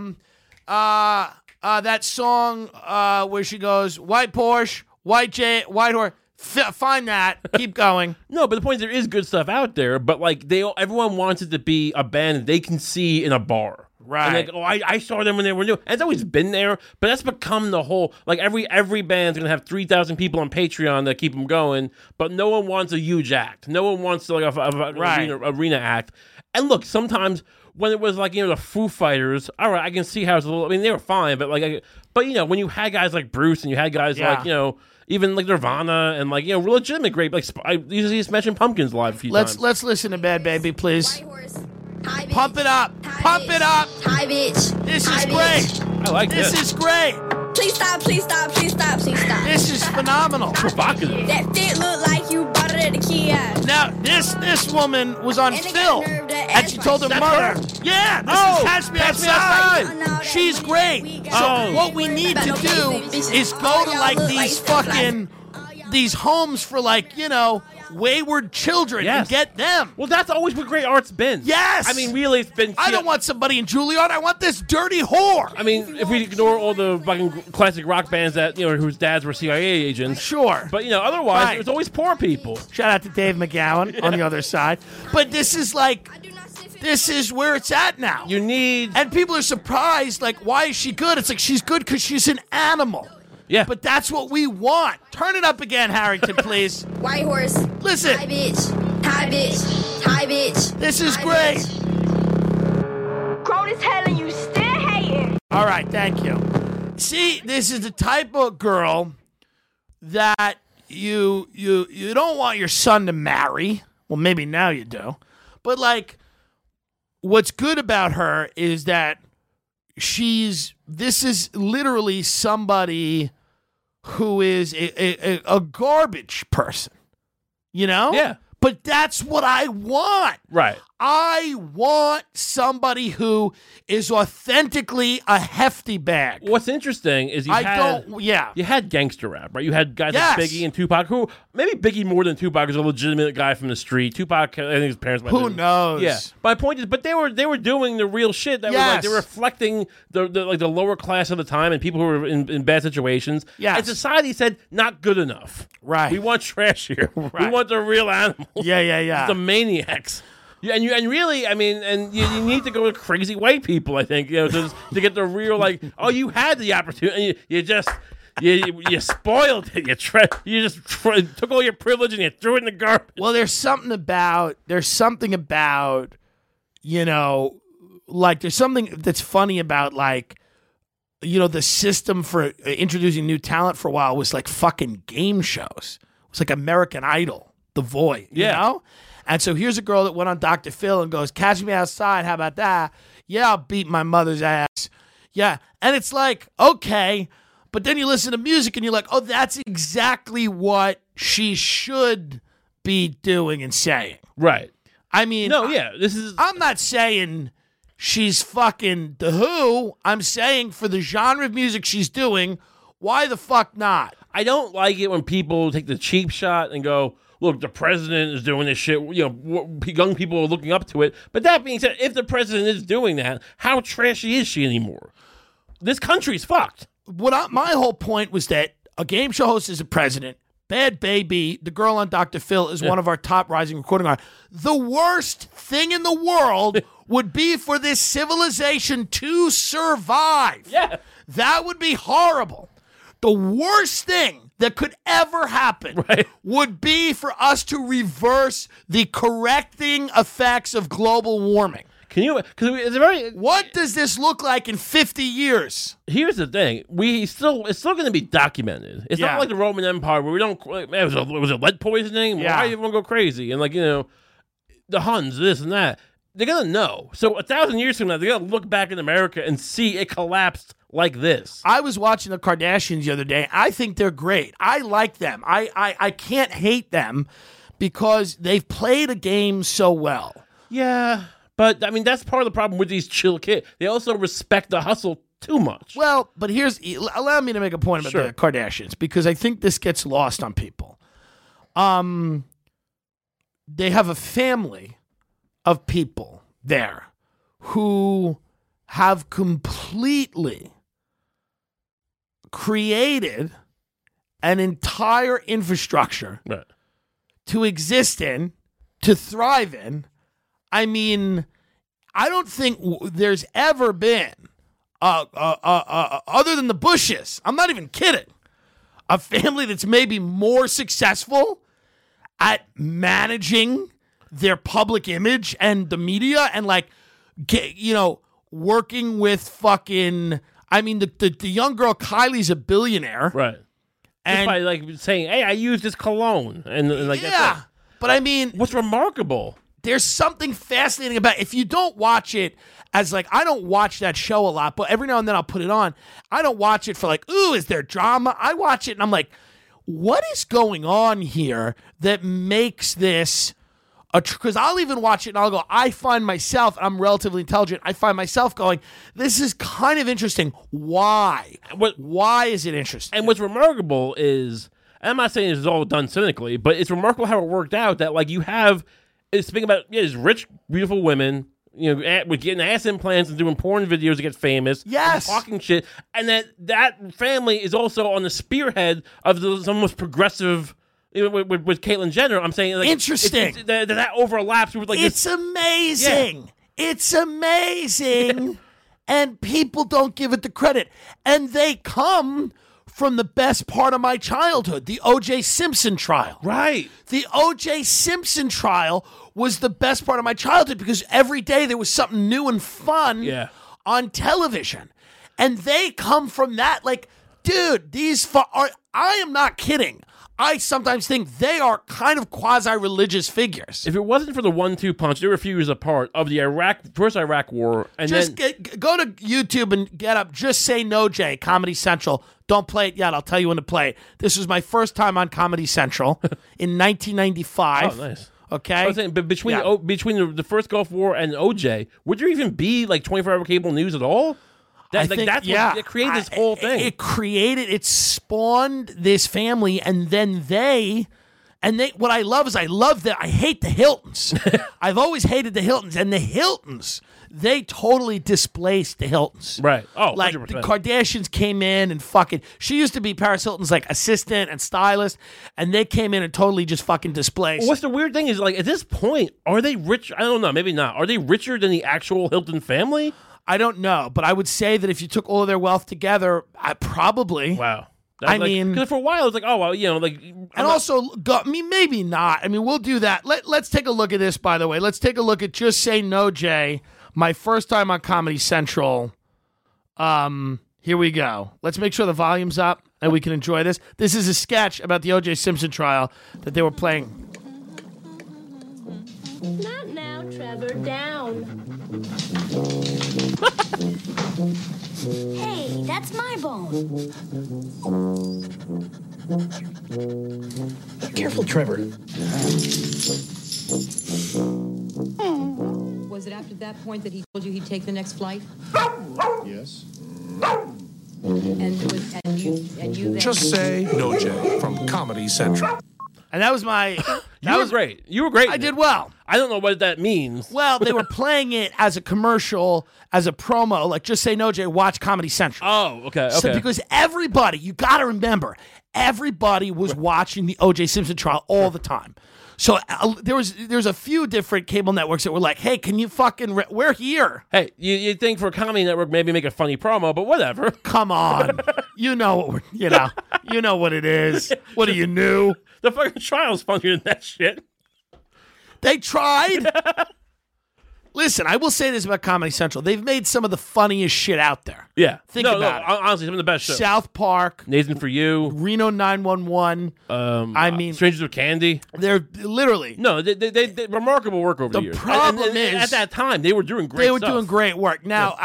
[SPEAKER 2] That song where she goes, white Porsche, white horse. Find that. Keep going.
[SPEAKER 3] No, but the point is there is good stuff out there, but everyone wants it to be a band that they can see in a bar.
[SPEAKER 2] Right.
[SPEAKER 3] And I saw them when they were new. And it's always been there, but that's become the whole, every band's going to have 3,000 people on Patreon that keep them going, but no one wants a huge act. No one wants arena act. And look, sometimes when it was the Foo Fighters, all right, I can see how it's a little, I mean, they were fine, but when you had guys like Bruce, and you had guys even like Nirvana, and legitimate great, I usually just mention Pumpkins live a few times.
[SPEAKER 2] Let's listen to Bad Baby, please.
[SPEAKER 4] White horse. Hi, bitch.
[SPEAKER 2] Pump it up.
[SPEAKER 4] Hi,
[SPEAKER 2] Pump
[SPEAKER 4] bitch.
[SPEAKER 2] it up.
[SPEAKER 4] Hi, bitch.
[SPEAKER 2] This
[SPEAKER 4] Hi,
[SPEAKER 2] is
[SPEAKER 4] bitch.
[SPEAKER 2] great.
[SPEAKER 3] I like
[SPEAKER 2] This
[SPEAKER 3] this.
[SPEAKER 2] is great.
[SPEAKER 4] Please stop, please stop, please stop, please stop.
[SPEAKER 2] This is phenomenal.
[SPEAKER 3] Provocative.
[SPEAKER 4] That fit look like you bought it at the kiosk.
[SPEAKER 2] Now, this woman was on
[SPEAKER 4] And they
[SPEAKER 2] Phil,
[SPEAKER 4] got nerve to
[SPEAKER 2] and
[SPEAKER 4] ask
[SPEAKER 2] she told her
[SPEAKER 4] like,
[SPEAKER 2] mother,
[SPEAKER 3] "That's
[SPEAKER 2] yeah, this
[SPEAKER 3] Oh,
[SPEAKER 2] is Catch Me
[SPEAKER 3] Catch Me
[SPEAKER 2] Outside.
[SPEAKER 3] Outside.
[SPEAKER 2] She's great. So what we need to do is go to these fucking, these homes for wayward children and
[SPEAKER 3] Yes.
[SPEAKER 2] get them.
[SPEAKER 3] Well, that's always what great art's been.
[SPEAKER 2] Yes.
[SPEAKER 3] I mean, really, it's been.
[SPEAKER 2] I don't want somebody in Juilliard. I want this dirty whore.
[SPEAKER 3] I mean, if we ignore all the fucking classic rock bands that whose dads were CIA agents,
[SPEAKER 2] Sure.
[SPEAKER 3] but otherwise,
[SPEAKER 2] Right.
[SPEAKER 3] it's always poor people.
[SPEAKER 2] Shout out to Dave McGowan on the other side. But this is this is where it's at now.
[SPEAKER 3] You need,
[SPEAKER 2] And people are surprised, why is she good? It's like, she's good because she's an animal.
[SPEAKER 3] yeah,
[SPEAKER 2] But that's what we want. Turn it up again, Harrington, please.
[SPEAKER 4] White horse.
[SPEAKER 2] Listen.
[SPEAKER 4] Hi, bitch. Hi, bitch. Hi, bitch.
[SPEAKER 2] This is
[SPEAKER 4] Hi,
[SPEAKER 2] great.
[SPEAKER 4] bitch. Grown as hell and you still hating.
[SPEAKER 2] All right, thank you. See, this is the type of girl that you don't want your son to marry. Well, maybe now you do. But like what's good about her is that this is literally somebody who is a garbage person. You know?
[SPEAKER 3] Yeah.
[SPEAKER 2] But that's what I want.
[SPEAKER 3] Right.
[SPEAKER 2] I want somebody who is authentically a hefty bag.
[SPEAKER 3] What's interesting is you had gangster rap, right? You had guys like Biggie and Tupac, who maybe Biggie more than Tupac is a legitimate guy from the street. Tupac, I think his parents might
[SPEAKER 2] Who knows?
[SPEAKER 3] Yeah. My point is, but they were doing the real shit that was like they were reflecting the lower class of the time and people who were in bad situations.
[SPEAKER 2] Yes.
[SPEAKER 3] And society said not good enough.
[SPEAKER 2] Right.
[SPEAKER 3] We want trash here.
[SPEAKER 2] Right.
[SPEAKER 3] We want the real animals.
[SPEAKER 2] Yeah.
[SPEAKER 3] The maniacs. Yeah, and really, I mean, and you need to go to crazy white people, I think, to get the real, like, oh, you had the opportunity, you spoiled it, you just took all your privilege and you threw it in the garbage.
[SPEAKER 2] Well, there's something about, like, there's something that's funny about, like, the system for introducing new talent for a while was like fucking game shows. It was like American Idol, The Voice, you know? And so here's a girl that went on Dr. Phil and goes, catch me outside, how about that? Yeah, I'll beat my mother's ass. Yeah. And it's like, okay. But then you listen to music and you're like, oh, that's exactly what she should be doing and saying.
[SPEAKER 3] Right.
[SPEAKER 2] I mean, I'm not saying she's fucking The Who. I'm saying for the genre of music she's doing, why the fuck not?
[SPEAKER 3] I don't like it when people take the cheap shot and go, look, the president is doing this shit. Young people are looking up to it. But that being said, if the president is doing that, how trashy is she anymore? This country's fucked.
[SPEAKER 2] My whole point was that a game show host is a president. Bad Baby, the girl on Dr. Phil, is one of our top rising recording artists. The worst thing in the world would be for this civilization to survive.
[SPEAKER 3] Yeah.
[SPEAKER 2] That would be horrible. The worst thing that could ever happen would be for us to reverse the correcting effects of global warming. What does this look like in 50 years?
[SPEAKER 3] Here's the thing: it's still going to be documented. It's not like the Roman Empire where we don't. Was it lead poisoning?
[SPEAKER 2] Yeah.
[SPEAKER 3] Why everyone go crazy? And the Huns, this and that. They're gonna know. So 1,000 years from now, they're gonna look back in America and see it collapsed like this.
[SPEAKER 2] I was watching the Kardashians the other day. I think they're great. I like them. I can't hate them because they've played a game so well.
[SPEAKER 3] Yeah, but I mean that's part of the problem with these chill kids. They also respect the hustle too much.
[SPEAKER 2] Well, but allow me to make a point about the Kardashians because I think this gets lost on people. They have a family of people there who have completely created an entire infrastructure to exist in, to thrive in. I mean, I don't think there's ever been, other than the Bushes, I'm not even kidding, a family that's maybe more successful at managing their public image and the media and working with fucking, I mean, the young girl Kylie's a billionaire.
[SPEAKER 3] Right. And just by saying, hey, I use this cologne. And that's it.
[SPEAKER 2] But I mean,
[SPEAKER 3] what's remarkable?
[SPEAKER 2] There's something fascinating about it. If you don't watch it as I don't watch that show a lot, but every now and then I'll put it on. I don't watch it for ooh, is there drama? I watch it and I'm like, what is going on here that makes this because I'll even watch it and I'll go, I find myself, I'm relatively intelligent, I find myself going, this is kind of interesting. Why? Why is it interesting?
[SPEAKER 3] And what's remarkable is, and I'm not saying this is all done cynically, but it's remarkable how it worked out that you have, speaking about these rich, beautiful women, with getting ass implants and doing porn videos to get famous.
[SPEAKER 2] Yes.
[SPEAKER 3] And talking shit. And that family is also on the spearhead of some most progressive, with Caitlyn Jenner. I'm saying,
[SPEAKER 2] interesting.
[SPEAKER 3] That overlaps with
[SPEAKER 2] it's amazing. Yeah. It's amazing. And people don't give it the credit. And they come from the best part of my childhood, the O.J. Simpson trial.
[SPEAKER 3] Right.
[SPEAKER 2] The O.J. Simpson trial was the best part of my childhood because every day there was something new and fun on television. And they come from that. Dude, I am not kidding. I sometimes think they are kind of quasi-religious figures.
[SPEAKER 3] If it wasn't for the 1-2 punch, they were a few years apart of the first Iraq War, and
[SPEAKER 2] Just
[SPEAKER 3] then
[SPEAKER 2] go to YouTube and get up. Just Say No, Jay, Comedy Central. Don't play it yet. I'll tell you when to play it. This was my first time on Comedy Central in 1995.
[SPEAKER 3] oh, nice.
[SPEAKER 2] Okay?
[SPEAKER 3] I was saying, but between the first Gulf War and OJ, would there even be like 24-hour cable news at all? That's what created this whole thing.
[SPEAKER 2] It spawned this family, and then they. What I love is I hate the Hiltons. I've always hated the Hiltons, and the Hiltons, they totally displaced the Hiltons.
[SPEAKER 3] Right. Oh,
[SPEAKER 2] like
[SPEAKER 3] 100%.
[SPEAKER 2] the Kardashians came in and fucking. She used to be Paris Hilton's like assistant and stylist, and they came in and totally just fucking displaced.
[SPEAKER 3] What's the weird thing is, like, at this point, are they rich? I don't know. Maybe not. Are they richer than the actual Hilton family?
[SPEAKER 2] I don't know, but I would say that if you took all of their wealth together, probably.
[SPEAKER 3] Wow.
[SPEAKER 2] I mean,
[SPEAKER 3] because for a while it's like, oh well, like,
[SPEAKER 2] maybe not. I mean, we'll do that. Let's take a look at this. By the way, let's take a look at Just Say No, Jay. My first time on Comedy Central. Here we go. Let's make sure the volume's up and we can enjoy this. This is a sketch about the O.J. Simpson trial that they were playing.
[SPEAKER 4] Not now, Trevor. Down.
[SPEAKER 5] Hey, that's my bone.
[SPEAKER 6] Careful, Trevor.
[SPEAKER 7] Was it after that point that he told you he'd take the next flight?
[SPEAKER 6] Yes.
[SPEAKER 7] And you then...
[SPEAKER 6] Just Say No, Jay from Comedy Central.
[SPEAKER 2] And that was my...
[SPEAKER 3] you were great. You were great.
[SPEAKER 2] I did well.
[SPEAKER 3] I don't know what that means.
[SPEAKER 2] Well, they were playing it as a commercial, as a promo, like Just Say No, Jay, watch Comedy Central.
[SPEAKER 3] Oh, okay.
[SPEAKER 2] So because everybody, you got to remember, everybody was watching the O.J. Simpson trial all the time. So there's a few different cable networks that were like, hey, can you fucking... we're here.
[SPEAKER 3] Hey, you'd think for a comedy network maybe make a funny promo, but whatever.
[SPEAKER 2] Come on. You know what it is. What are you new?
[SPEAKER 3] The fucking trial's funnier than that shit.
[SPEAKER 2] They tried. Listen, I will say this about Comedy Central. They've made some of the funniest shit out there.
[SPEAKER 3] Yeah.
[SPEAKER 2] Think about it.
[SPEAKER 3] Honestly, some of the best shows.
[SPEAKER 2] South Park.
[SPEAKER 3] Nathan For You.
[SPEAKER 2] Reno 911. I mean...
[SPEAKER 3] Strangers with Candy.
[SPEAKER 2] They're literally...
[SPEAKER 3] No, they remarkable work over the years.
[SPEAKER 2] The problem is...
[SPEAKER 3] At that time, they were doing great stuff.
[SPEAKER 2] They were doing great work. Now,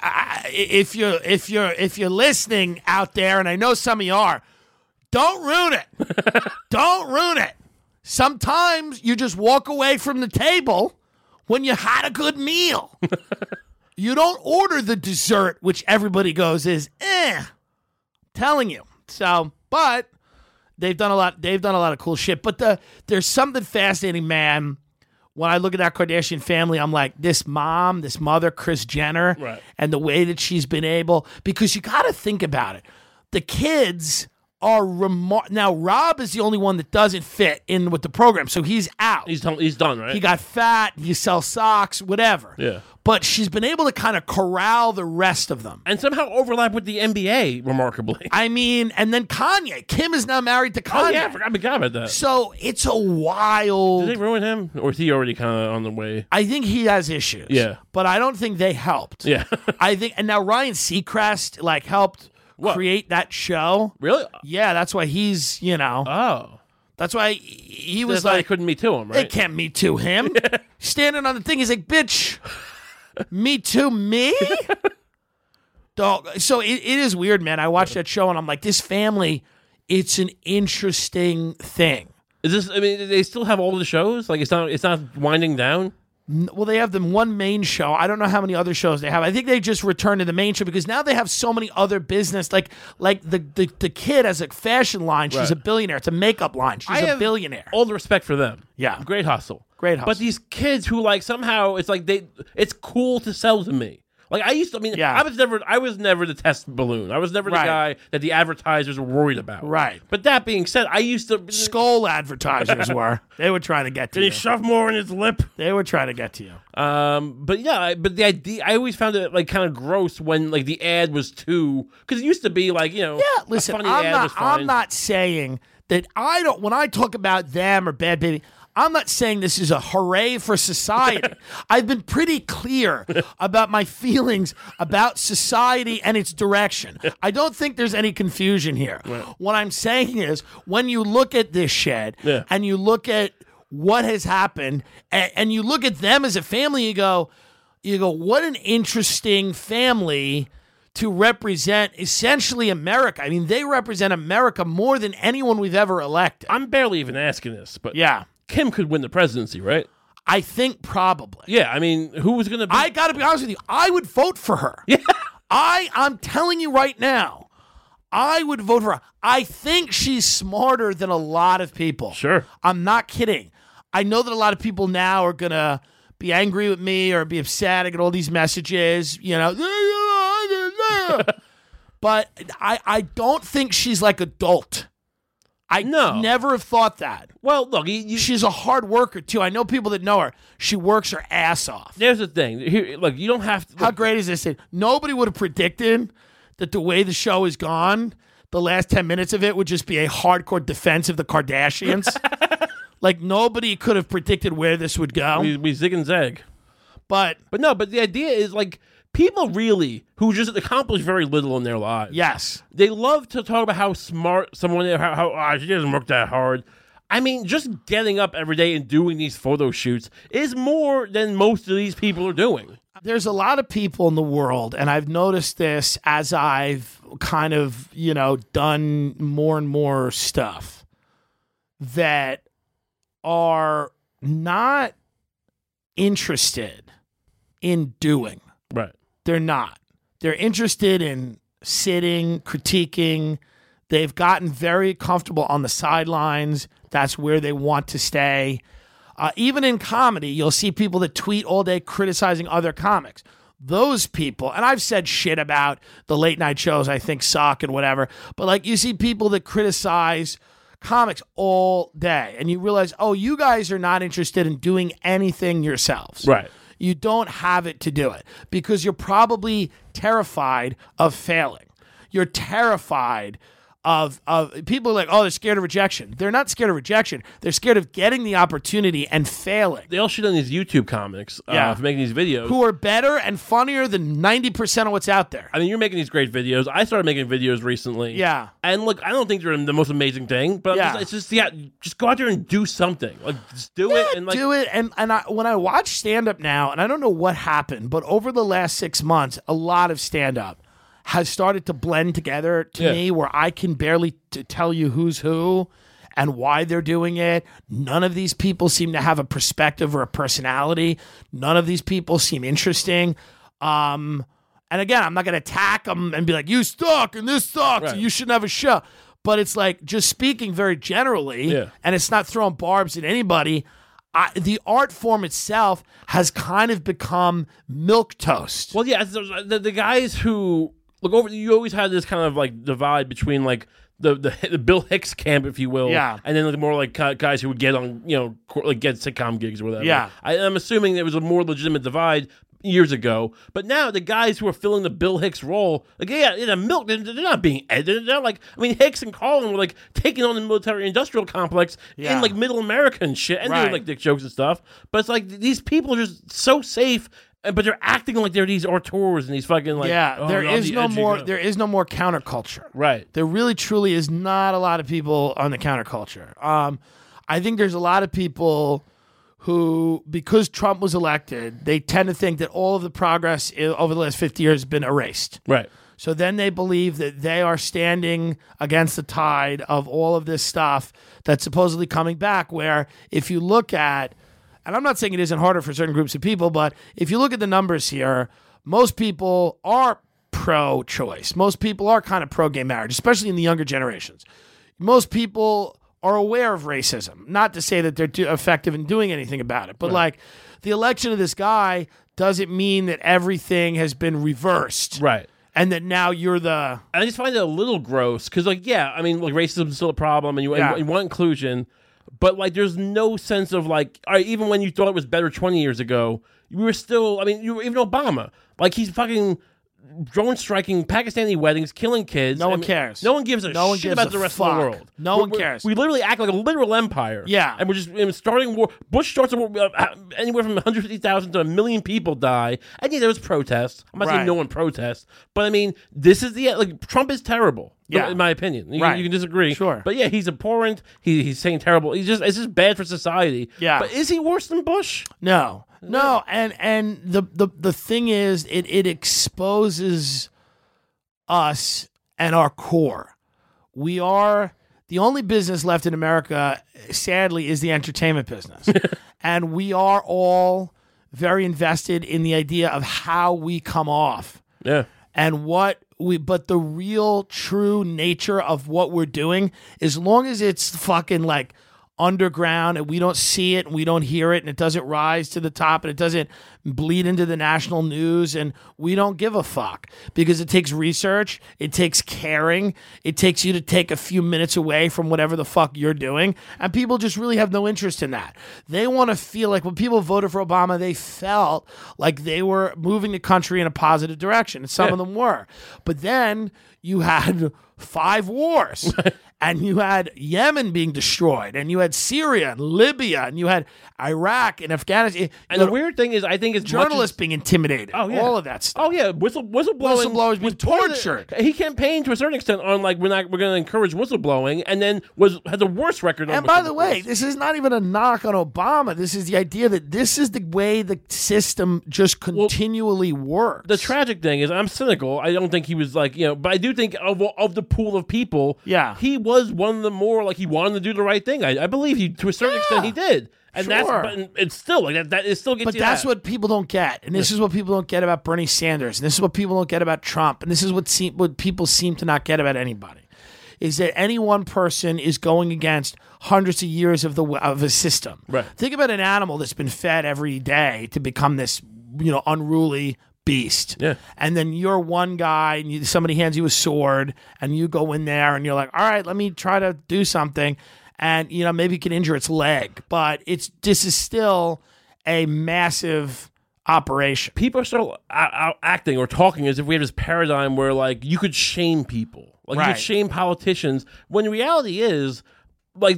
[SPEAKER 2] if you're listening out there, and I know some of you are, don't ruin it. Don't ruin it. Sometimes you just walk away from the table when you had a good meal. You don't order the dessert, which everybody goes is, telling you. So, but they've done a lot of cool shit. But there's something fascinating, man. When I look at that Kardashian family, I'm like, this mother, Kris Jenner,
[SPEAKER 3] right,
[SPEAKER 2] and the way that she's been able, because you got to think about it. The kids are now Rob is the only one that doesn't fit in with the program, so he's out.
[SPEAKER 3] He's done, right?
[SPEAKER 2] He got fat. You sell socks, whatever.
[SPEAKER 3] Yeah.
[SPEAKER 2] But she's been able to kind of corral the rest of them.
[SPEAKER 3] And somehow overlap with the NBA, remarkably.
[SPEAKER 2] I mean, and then Kanye. Kim is now married to Kanye.
[SPEAKER 3] Oh, yeah, I forgot about that.
[SPEAKER 2] So it's a wild...
[SPEAKER 3] Did they ruin him? Or is he already kind of on the way?
[SPEAKER 2] I think he has issues.
[SPEAKER 3] Yeah.
[SPEAKER 2] But I don't think they helped.
[SPEAKER 3] Yeah.
[SPEAKER 2] I think... And now Ryan Seacrest, helped create that show.
[SPEAKER 3] Really?
[SPEAKER 2] Yeah, that's why he's,
[SPEAKER 3] Oh.
[SPEAKER 2] That's why he was
[SPEAKER 3] that's why they couldn't Me Too him, right?
[SPEAKER 2] They can't Me Too him. Standing on the thing, he's like, bitch... Me too, me? Dog. So it is weird, man. I watched that show and I'm like, this family, it's an interesting thing.
[SPEAKER 3] Is this? I mean, they still have all the shows. Like it's not winding down.
[SPEAKER 2] Well, they have the one main show. I don't know how many other shows they have. I think they just returned to the main show because now they have so many other business. Like the kid has a fashion line. She's a billionaire. It's a makeup line. She's a billionaire.
[SPEAKER 3] All the respect for them.
[SPEAKER 2] Yeah.
[SPEAKER 3] Great hustle.
[SPEAKER 2] Great hustle.
[SPEAKER 3] But these kids who somehow it's like it's cool to sell to me. Like I was never the test balloon. I was never the guy that the advertisers were worried about.
[SPEAKER 2] Right.
[SPEAKER 3] But that being said, I used to
[SPEAKER 2] Skull advertisers were. They were trying to get to you.
[SPEAKER 3] Did he shove more in his lip?
[SPEAKER 2] They were trying to get to you.
[SPEAKER 3] But the idea, I always found it kind of gross when the ad was too, because it used to be
[SPEAKER 2] yeah, listen,
[SPEAKER 3] a funny ad was fine.
[SPEAKER 2] I'm not saying that when I talk about them or Bad Baby, I'm not saying this is a hooray for society. I've been pretty clear about my feelings about society and its direction. I don't think there's any confusion here. What I'm saying is, when you look at this shit and you look at what has happened and you look at them as a family, you go, what an interesting family to represent essentially America. I mean, they represent America more than anyone we've ever elected.
[SPEAKER 3] I'm barely even asking this, but
[SPEAKER 2] Yeah.
[SPEAKER 3] Kim could win the presidency, right?
[SPEAKER 2] I think probably.
[SPEAKER 3] Yeah, I mean, who was going to be?
[SPEAKER 2] I got to be honest with you. I would vote for her.
[SPEAKER 3] Yeah.
[SPEAKER 2] I'm telling you right now, I would vote for her. I think she's smarter than a lot of people.
[SPEAKER 3] Sure.
[SPEAKER 2] I'm not kidding. I know that a lot of people now are going to be angry with me or be upset. I get all these messages, but I don't think she's like adult. I never have thought that.
[SPEAKER 3] Well, look,
[SPEAKER 2] She's a hard worker, too. I know people that know her. She works her ass off.
[SPEAKER 3] there's the thing. Here, look, you don't have to.
[SPEAKER 2] How great is this? Nobody would have predicted that the way the show is gone, the last 10 minutes of it would just be a hardcore defense of the Kardashians. Like, nobody could have predicted where this would go.
[SPEAKER 3] we zig and zag.
[SPEAKER 2] But,
[SPEAKER 3] But the idea is, like, people really who just accomplish very little in their lives.
[SPEAKER 2] yes.
[SPEAKER 3] They love to talk about how smart someone is, how she doesn't work that hard. I mean, just getting up every day and doing these photo shoots is more than most of these people are doing.
[SPEAKER 2] There's a lot of people in the world, and I've noticed this as I've kind of, done more and more stuff, that are not interested in doing.
[SPEAKER 3] Right.
[SPEAKER 2] They're not. They're interested in sitting, critiquing. They've gotten very comfortable on the sidelines. That's where they want to stay. Even in comedy, you'll see people that tweet all day criticizing other comics. Those people, and I've said shit about the late night shows I think suck and whatever, but like you see people that criticize comics all day and you realize, oh, you guys are not interested in doing anything yourselves.
[SPEAKER 3] Right.
[SPEAKER 2] You don't have it to do it because you're probably terrified of failing. You're terrified of people are like, oh, they're scared of rejection. They're not scared of rejection. They're scared of getting the opportunity and failing.
[SPEAKER 3] They all shit on these YouTube comics for making these videos.
[SPEAKER 2] Who are better and funnier than 90% of what's out there.
[SPEAKER 3] I mean, you're making these great videos. I started making videos recently.
[SPEAKER 2] Yeah.
[SPEAKER 3] And look, I don't think they're the most amazing thing, but just go out there and do something. Like, just do it. And
[SPEAKER 2] Do it. And when I watch stand-up now, and I don't know what happened, but over the last 6 months, a lot of stand-up has started to blend together to me where I can barely tell you who's who and why they're doing it. None of these people seem to have a perspective or a personality. None of these people seem interesting. And again, I'm not going to attack them and be like, you suck and this sucks
[SPEAKER 3] Right.
[SPEAKER 2] and you shouldn't have a show. But it's like just speaking very generally, and it's not throwing barbs at anybody. The art form itself has kind of become milquetoast.
[SPEAKER 3] Well, yeah, the guys who look over, you always had this kind of like divide between like the Bill Hicks camp, if you will, and then like more like guys who would get on, like get sitcom gigs or whatever.
[SPEAKER 2] Yeah,
[SPEAKER 3] I'm assuming there was a more legitimate divide years ago, but now the guys who are filling the Bill Hicks role, like they're not being edited. They're like, I mean, Hicks and Carlin were like taking on the military-industrial complex in like Middle America and shit, and doing like dick jokes and stuff. But it's like these people are just so safe. But they're acting like they're these auteurs and these fucking like
[SPEAKER 2] there is no more counterculture.
[SPEAKER 3] Right.
[SPEAKER 2] There really truly is not a lot of people on the counterculture. I think there's a lot of people who, because Trump was elected, they tend to think that all of the progress over the last 50 years has been erased.
[SPEAKER 3] Right.
[SPEAKER 2] So then they believe that they are standing against the tide of all of this stuff that's supposedly coming back, where if you look at, and I'm not saying it isn't harder for certain groups of people, but if you look at the numbers here, most people are pro-choice. Most people are kind of pro-gay marriage, especially in the younger generations. Most people are aware of racism. Not to say that they're too effective in doing anything about it, but like the election of this guy doesn't mean that everything has been reversed.
[SPEAKER 3] Right.
[SPEAKER 2] And that now you're the...
[SPEAKER 3] I just find it a little gross because, like, I mean, like, racism is still a problem and you want inclusion. But, like, there's no sense of, like, all right, even when you thought it was better 20 years ago, you were still, I mean, even Obama, like, he's fucking drone striking Pakistani weddings, killing kids.
[SPEAKER 2] No one cares.
[SPEAKER 3] No one gives a
[SPEAKER 2] No one
[SPEAKER 3] shit
[SPEAKER 2] gives
[SPEAKER 3] about
[SPEAKER 2] a
[SPEAKER 3] the rest
[SPEAKER 2] fuck.
[SPEAKER 3] of the world.
[SPEAKER 2] No one cares.
[SPEAKER 3] We literally act like a literal empire.
[SPEAKER 2] Yeah.
[SPEAKER 3] And we're just starting war. Bush starts a war. Anywhere from 150,000 to 1 million people die. And yeah, there was protests. I'm not saying
[SPEAKER 2] Right.
[SPEAKER 3] no one protests. But I mean, this is Trump is terrible.
[SPEAKER 2] Yeah.
[SPEAKER 3] In my opinion. You
[SPEAKER 2] Right.
[SPEAKER 3] can disagree.
[SPEAKER 2] Sure.
[SPEAKER 3] But yeah, he's abhorrent. He's saying terrible. It's just bad for society.
[SPEAKER 2] Yeah.
[SPEAKER 3] But is he worse than Bush?
[SPEAKER 2] No, and the thing is, it exposes us and our core. We are the only business left in America, sadly, is the entertainment business, and we are all very invested in the idea of how we come off.
[SPEAKER 3] Yeah.
[SPEAKER 2] And but the real true nature of what we're doing, as long as it's fucking like underground and we don't see it and we don't hear it and it doesn't rise to the top and it doesn't bleed into the national news, and we don't give a fuck, because it takes research, it takes caring, it takes you to take a few minutes away from whatever the fuck you're doing, and people just really have no interest in that. They want to feel like when people voted for Obama, they felt like they were moving the country in a positive direction, and some of them were. But then you had 5 wars. And you had Yemen being destroyed, and you had Syria and Libya, and you had Iraq and Afghanistan.
[SPEAKER 3] And the weird thing is, I think it's
[SPEAKER 2] journalists being intimidated.
[SPEAKER 3] Oh, yeah.
[SPEAKER 2] All of that stuff.
[SPEAKER 3] Oh yeah, whistleblowing.
[SPEAKER 2] Whistleblowers being
[SPEAKER 3] was part of
[SPEAKER 2] tortured.
[SPEAKER 3] He campaigned to a certain extent on like we're going to encourage whistleblowing, and then had the worst record.
[SPEAKER 2] And by the way, this is not even a knock on Obama. This is the idea that this is the way the system just continually works.
[SPEAKER 3] The tragic thing is, I'm cynical. I don't think he was like, but I do think of the pool of people, he was one of the more like he wanted to do the right thing. I believe he, to a certain extent, he did. And
[SPEAKER 2] Sure.
[SPEAKER 3] but it's still like that. It still gets.
[SPEAKER 2] But
[SPEAKER 3] you
[SPEAKER 2] that's
[SPEAKER 3] that.
[SPEAKER 2] what people don't get, and this is what people don't get about Bernie Sanders, and this is what people don't get about Trump, and this is what people seem to not get about anybody, is that any one person is going against hundreds of years of a system.
[SPEAKER 3] Right.
[SPEAKER 2] Think about an animal that's been fed every day to become this, unruly beast.
[SPEAKER 3] Yeah.
[SPEAKER 2] And then you're one guy, and somebody hands you a sword, and you go in there, and you're like, all right, let me try to do something. And, maybe you can injure its leg. But this is still a massive operation.
[SPEAKER 3] People are still acting or talking as if we have this paradigm where, like, you could shame people. Like, you could shame politicians. When the reality is, like,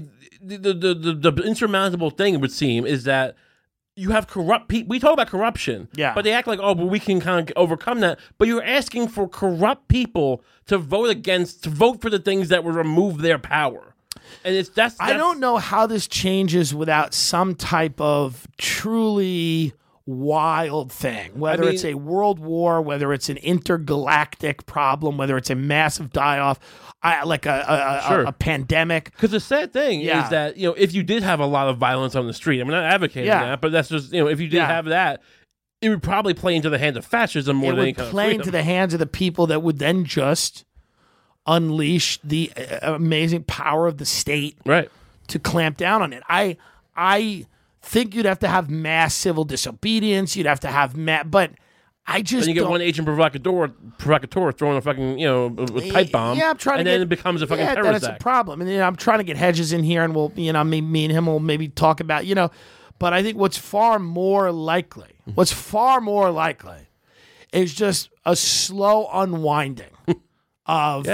[SPEAKER 3] the insurmountable thing, it would seem, is that you have corrupt people. We talk about corruption, but they act like, but we can kind of overcome that. But you're asking for corrupt people to vote for the things that would remove their power. And that's
[SPEAKER 2] I don't know how this changes without some type of truly wild thing, whether it's a world war, whether it's an intergalactic problem, whether it's a massive die-off, like a pandemic.
[SPEAKER 3] Because the sad thing is that, if you did have a lot of violence on the street, I'm not advocating that, but that's just, if you did have that, it would probably play into the hands of fascism more than any kind of freedom.
[SPEAKER 2] It would play into the hands of the people that would then just unleash the amazing power of the state to clamp down on it. I think you'd have to have mass civil disobedience. You'd have to have but I just
[SPEAKER 3] and you get one agent provocateur throwing a fucking a pipe bomb.
[SPEAKER 2] Yeah, I'm trying
[SPEAKER 3] and
[SPEAKER 2] to
[SPEAKER 3] then it becomes a fucking terrorist
[SPEAKER 2] that's
[SPEAKER 3] act.
[SPEAKER 2] a problem. And I'm trying to get Hedges in here, and we'll me and him will maybe talk about But I think what's far more likely is just a slow unwinding of.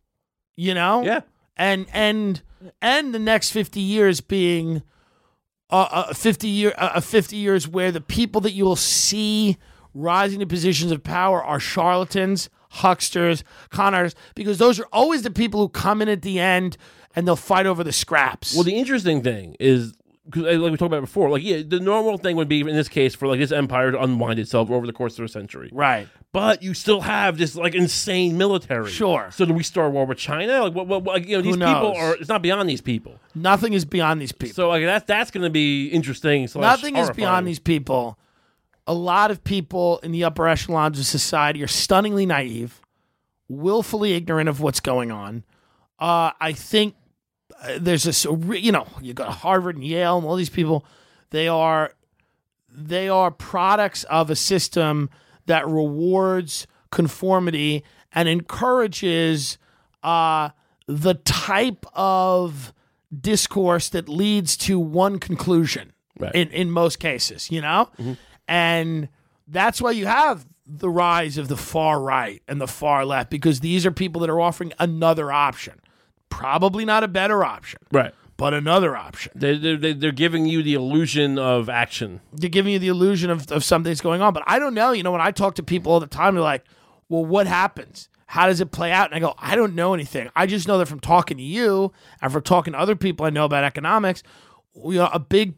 [SPEAKER 2] And the next 50 years being 50 years where the people that you will see rising to positions of power are charlatans, hucksters, con artists, because those are always the people who come in at the end and they'll fight over the scraps.
[SPEAKER 3] Well, the interesting thing is, because like we talked about before, the normal thing would be in this case for this empire to unwind itself over the course of a century,
[SPEAKER 2] right?
[SPEAKER 3] But you still have this insane military.
[SPEAKER 2] Sure.
[SPEAKER 3] So do we start war with China? These people are. It's not beyond these people.
[SPEAKER 2] Nothing is beyond these people.
[SPEAKER 3] So that's going to be interesting.
[SPEAKER 2] Nothing is beyond these people. A lot of people in the upper echelons of society are stunningly naive, willfully ignorant of what's going on. I think there's this, you go to Harvard and Yale and all these people. They are products of a system that rewards conformity and encourages the type of discourse that leads to one conclusion in most cases,
[SPEAKER 3] Mm-hmm.
[SPEAKER 2] And that's why you have the rise of the far right and the far left, because these are people that are offering another option. Probably not a better option,
[SPEAKER 3] Right.
[SPEAKER 2] but another option.
[SPEAKER 3] They're giving you the illusion of action.
[SPEAKER 2] They're giving you the illusion of something's going on. But I don't know. When I talk to people all the time, they're like, well, what happens? How does it play out? And I go, I don't know anything. I just know that from talking to you and from talking to other people I know about economics, a big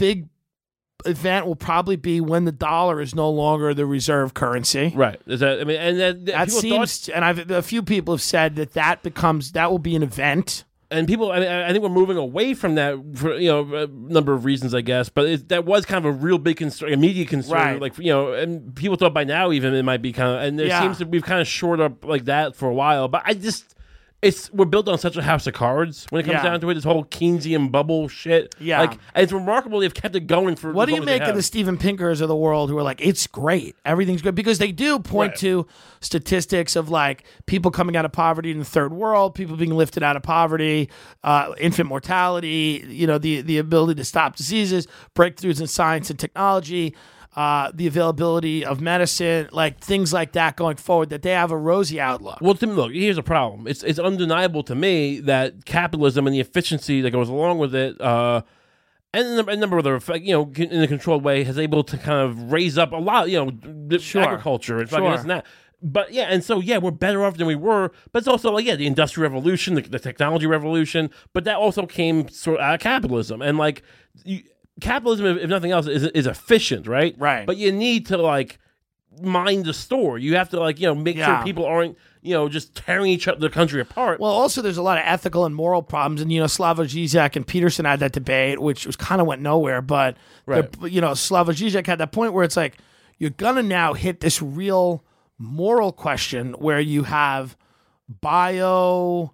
[SPEAKER 2] event will probably be when the dollar is no longer the reserve currency.
[SPEAKER 3] Right. Is that? I mean, and
[SPEAKER 2] That
[SPEAKER 3] people
[SPEAKER 2] seems, and a few people have said that will be an event.
[SPEAKER 3] And people, I think we're moving away from that for a number of reasons, I guess. But that was kind of a real big concern, immediate concern.
[SPEAKER 2] Right.
[SPEAKER 3] And people thought by now even it might be kind of, and there seems to we've kind of shored up like that for a while. But we're built on such a house of cards when it comes down to it. This whole Keynesian bubble shit.
[SPEAKER 2] Yeah.
[SPEAKER 3] and it's remarkable they've kept it going for.
[SPEAKER 2] What
[SPEAKER 3] as
[SPEAKER 2] do you
[SPEAKER 3] long as they
[SPEAKER 2] make of
[SPEAKER 3] have.
[SPEAKER 2] the Steven Pinkers of the world who are like, it's great, everything's good? Because they do point to statistics of like people coming out of poverty in the third world, people being lifted out of poverty, infant mortality, the ability to stop diseases, breakthroughs in science and technology, the availability of medicine, like things like that going forward, that they have a rosy outlook.
[SPEAKER 3] Well, Tim, look, here's a problem. It's undeniable to me that capitalism and the efficiency that goes along with it, and a number of other, in a controlled way, has able to kind of raise up a lot, agriculture and fucking this and that. But we're better off than we were. But it's also the Industrial Revolution, the technology revolution. But that also came sort of out of capitalism, and capitalism, if nothing else, is efficient, right?
[SPEAKER 2] Right.
[SPEAKER 3] But you need to mind the store. You have to make sure people aren't just tearing the country apart.
[SPEAKER 2] Well, also there's a lot of ethical and moral problems, and Slavoj Žižek and Peterson had that debate, which was kind of went nowhere. But Slavoj Žižek had that point where it's like you're gonna now hit this real moral question where you have biotech,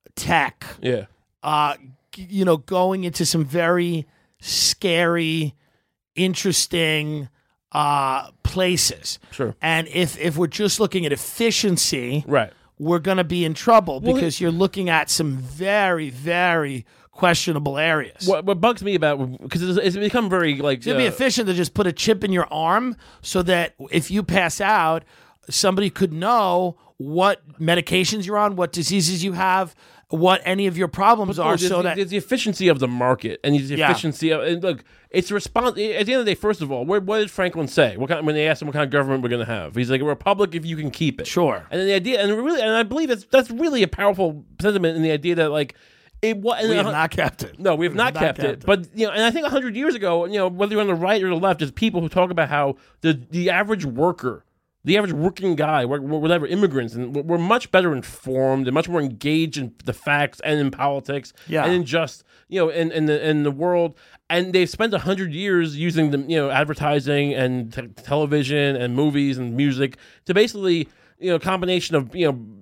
[SPEAKER 2] going into some very scary, interesting places.
[SPEAKER 3] Sure.
[SPEAKER 2] And if we're just looking at efficiency,
[SPEAKER 3] Right.
[SPEAKER 2] we're going to be in trouble because you're looking at some very, very questionable areas.
[SPEAKER 3] What bugs me about, because it's become very
[SPEAKER 2] It's going to be efficient to just put a chip in your arm so that if you pass out, somebody could know what medications you're on, what diseases you have, what any of your problems are, so that
[SPEAKER 3] there's the efficiency of the market and the efficiency of, and look, it's response at the end of the day. First of all, what did Franklin say? When they asked him what kind of government we're going to have, he's like, a republic if you can keep it.
[SPEAKER 2] Sure.
[SPEAKER 3] And then the idea, and I believe that's really a powerful sentiment in the idea that we
[SPEAKER 2] have not kept it.
[SPEAKER 3] No, we have not kept it. But and I think 100 years ago, whether you're on the right or the left, there's people who talk about how the average worker, the average working guy, whatever, immigrants, and we're much better informed and much more engaged in the facts and in politics and in just in the world. And they've spent 100 years using the advertising and television and movies and music to basically combination of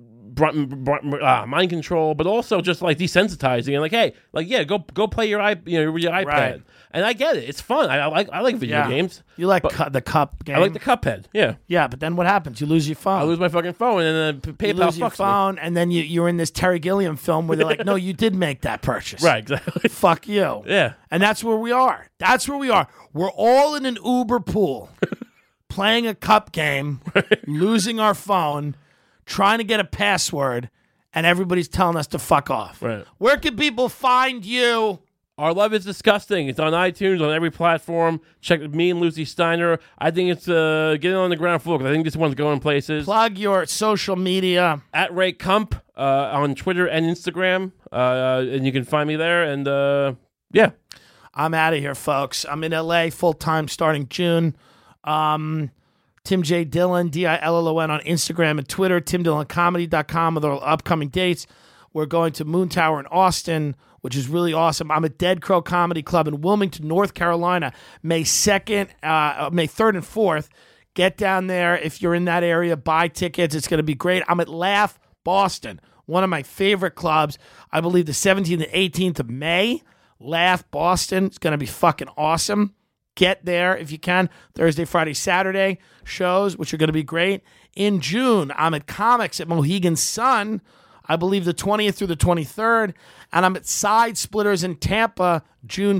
[SPEAKER 3] mind control, but also just desensitizing and go play your iPad.
[SPEAKER 2] Right.
[SPEAKER 3] And I get it; it's fun. I like video games.
[SPEAKER 2] You like the cup game?
[SPEAKER 3] I like the Cuphead. Yeah.
[SPEAKER 2] Yeah, but then what happens? You lose your phone.
[SPEAKER 3] I lose my fucking phone, and then PayPal
[SPEAKER 2] you lose your
[SPEAKER 3] fucks
[SPEAKER 2] phone, and then you're in this Terry Gilliam film where they're like, "No, you did make that purchase."
[SPEAKER 3] me. Right. Exactly.
[SPEAKER 2] Fuck you.
[SPEAKER 3] Yeah.
[SPEAKER 2] And that's where we are. We're all in an Uber pool, playing a cup game, losing our phone, trying to get a password, and everybody's telling us to fuck off.
[SPEAKER 3] Right.
[SPEAKER 2] Where can people find you?
[SPEAKER 3] Our Love is Disgusting. It's on iTunes, on every platform. Check me and Lucy Steiner. I think it's getting on the ground floor because I think this one's going places.
[SPEAKER 2] Plug your social media.
[SPEAKER 3] At Ray Kump on Twitter and Instagram. And you can find me there. And
[SPEAKER 2] I'm out of here, folks. I'm in LA full-time starting June. Tim J. Dillon, Dillon on Instagram and Twitter. TimDillonComedy.com with our upcoming dates. We're going to Moon Tower in Austin, which is really awesome. I'm at Dead Crow Comedy Club in Wilmington, North Carolina, May 3rd and 4th. Get down there if you're in that area. Buy tickets. It's going to be great. I'm at Laugh Boston, one of my favorite clubs. I believe the 17th and 18th of May. Laugh Boston. It's going to be fucking awesome. Get there if you can. Thursday, Friday, Saturday shows, which are going to be great. In June, I'm at Comics at Mohegan Sun, I believe the 20th through the 23rd. And I'm at Side Splitters in Tampa, June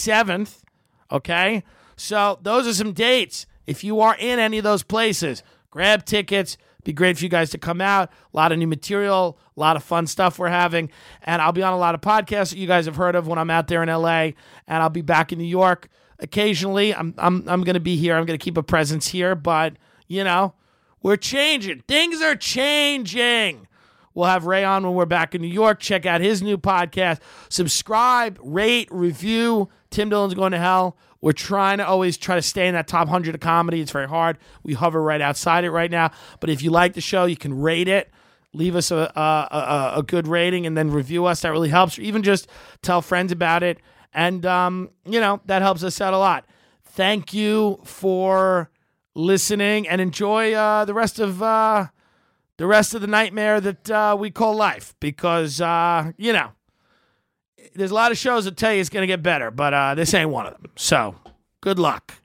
[SPEAKER 2] 27th. Okay? So those are some dates. If you are in any of those places, grab tickets. Be great for you guys to come out. A lot of new material, a lot of fun stuff we're having. And I'll be on a lot of podcasts that you guys have heard of when I'm out there in LA. And I'll be back in New York occasionally. I'm going to be here. I'm going to keep a presence here. But, you know, we're changing. Things are changing. We'll have Ray on when we're back in New York. Check out his new podcast. Subscribe, rate, review. Tim Dillon's Going to Hell. We're trying to always try to stay in that top 100 of comedy. It's very hard. We hover right outside it right now. But if you like the show, you can rate it. Leave us a good rating and then review us. That really helps. Or even just tell friends about it. And, you know, that helps us out a lot. Thank you for listening and enjoy the rest of the nightmare that we call life. Because, you know, there's a lot of shows that tell you it's going to get better, but this ain't one of them. So, good luck.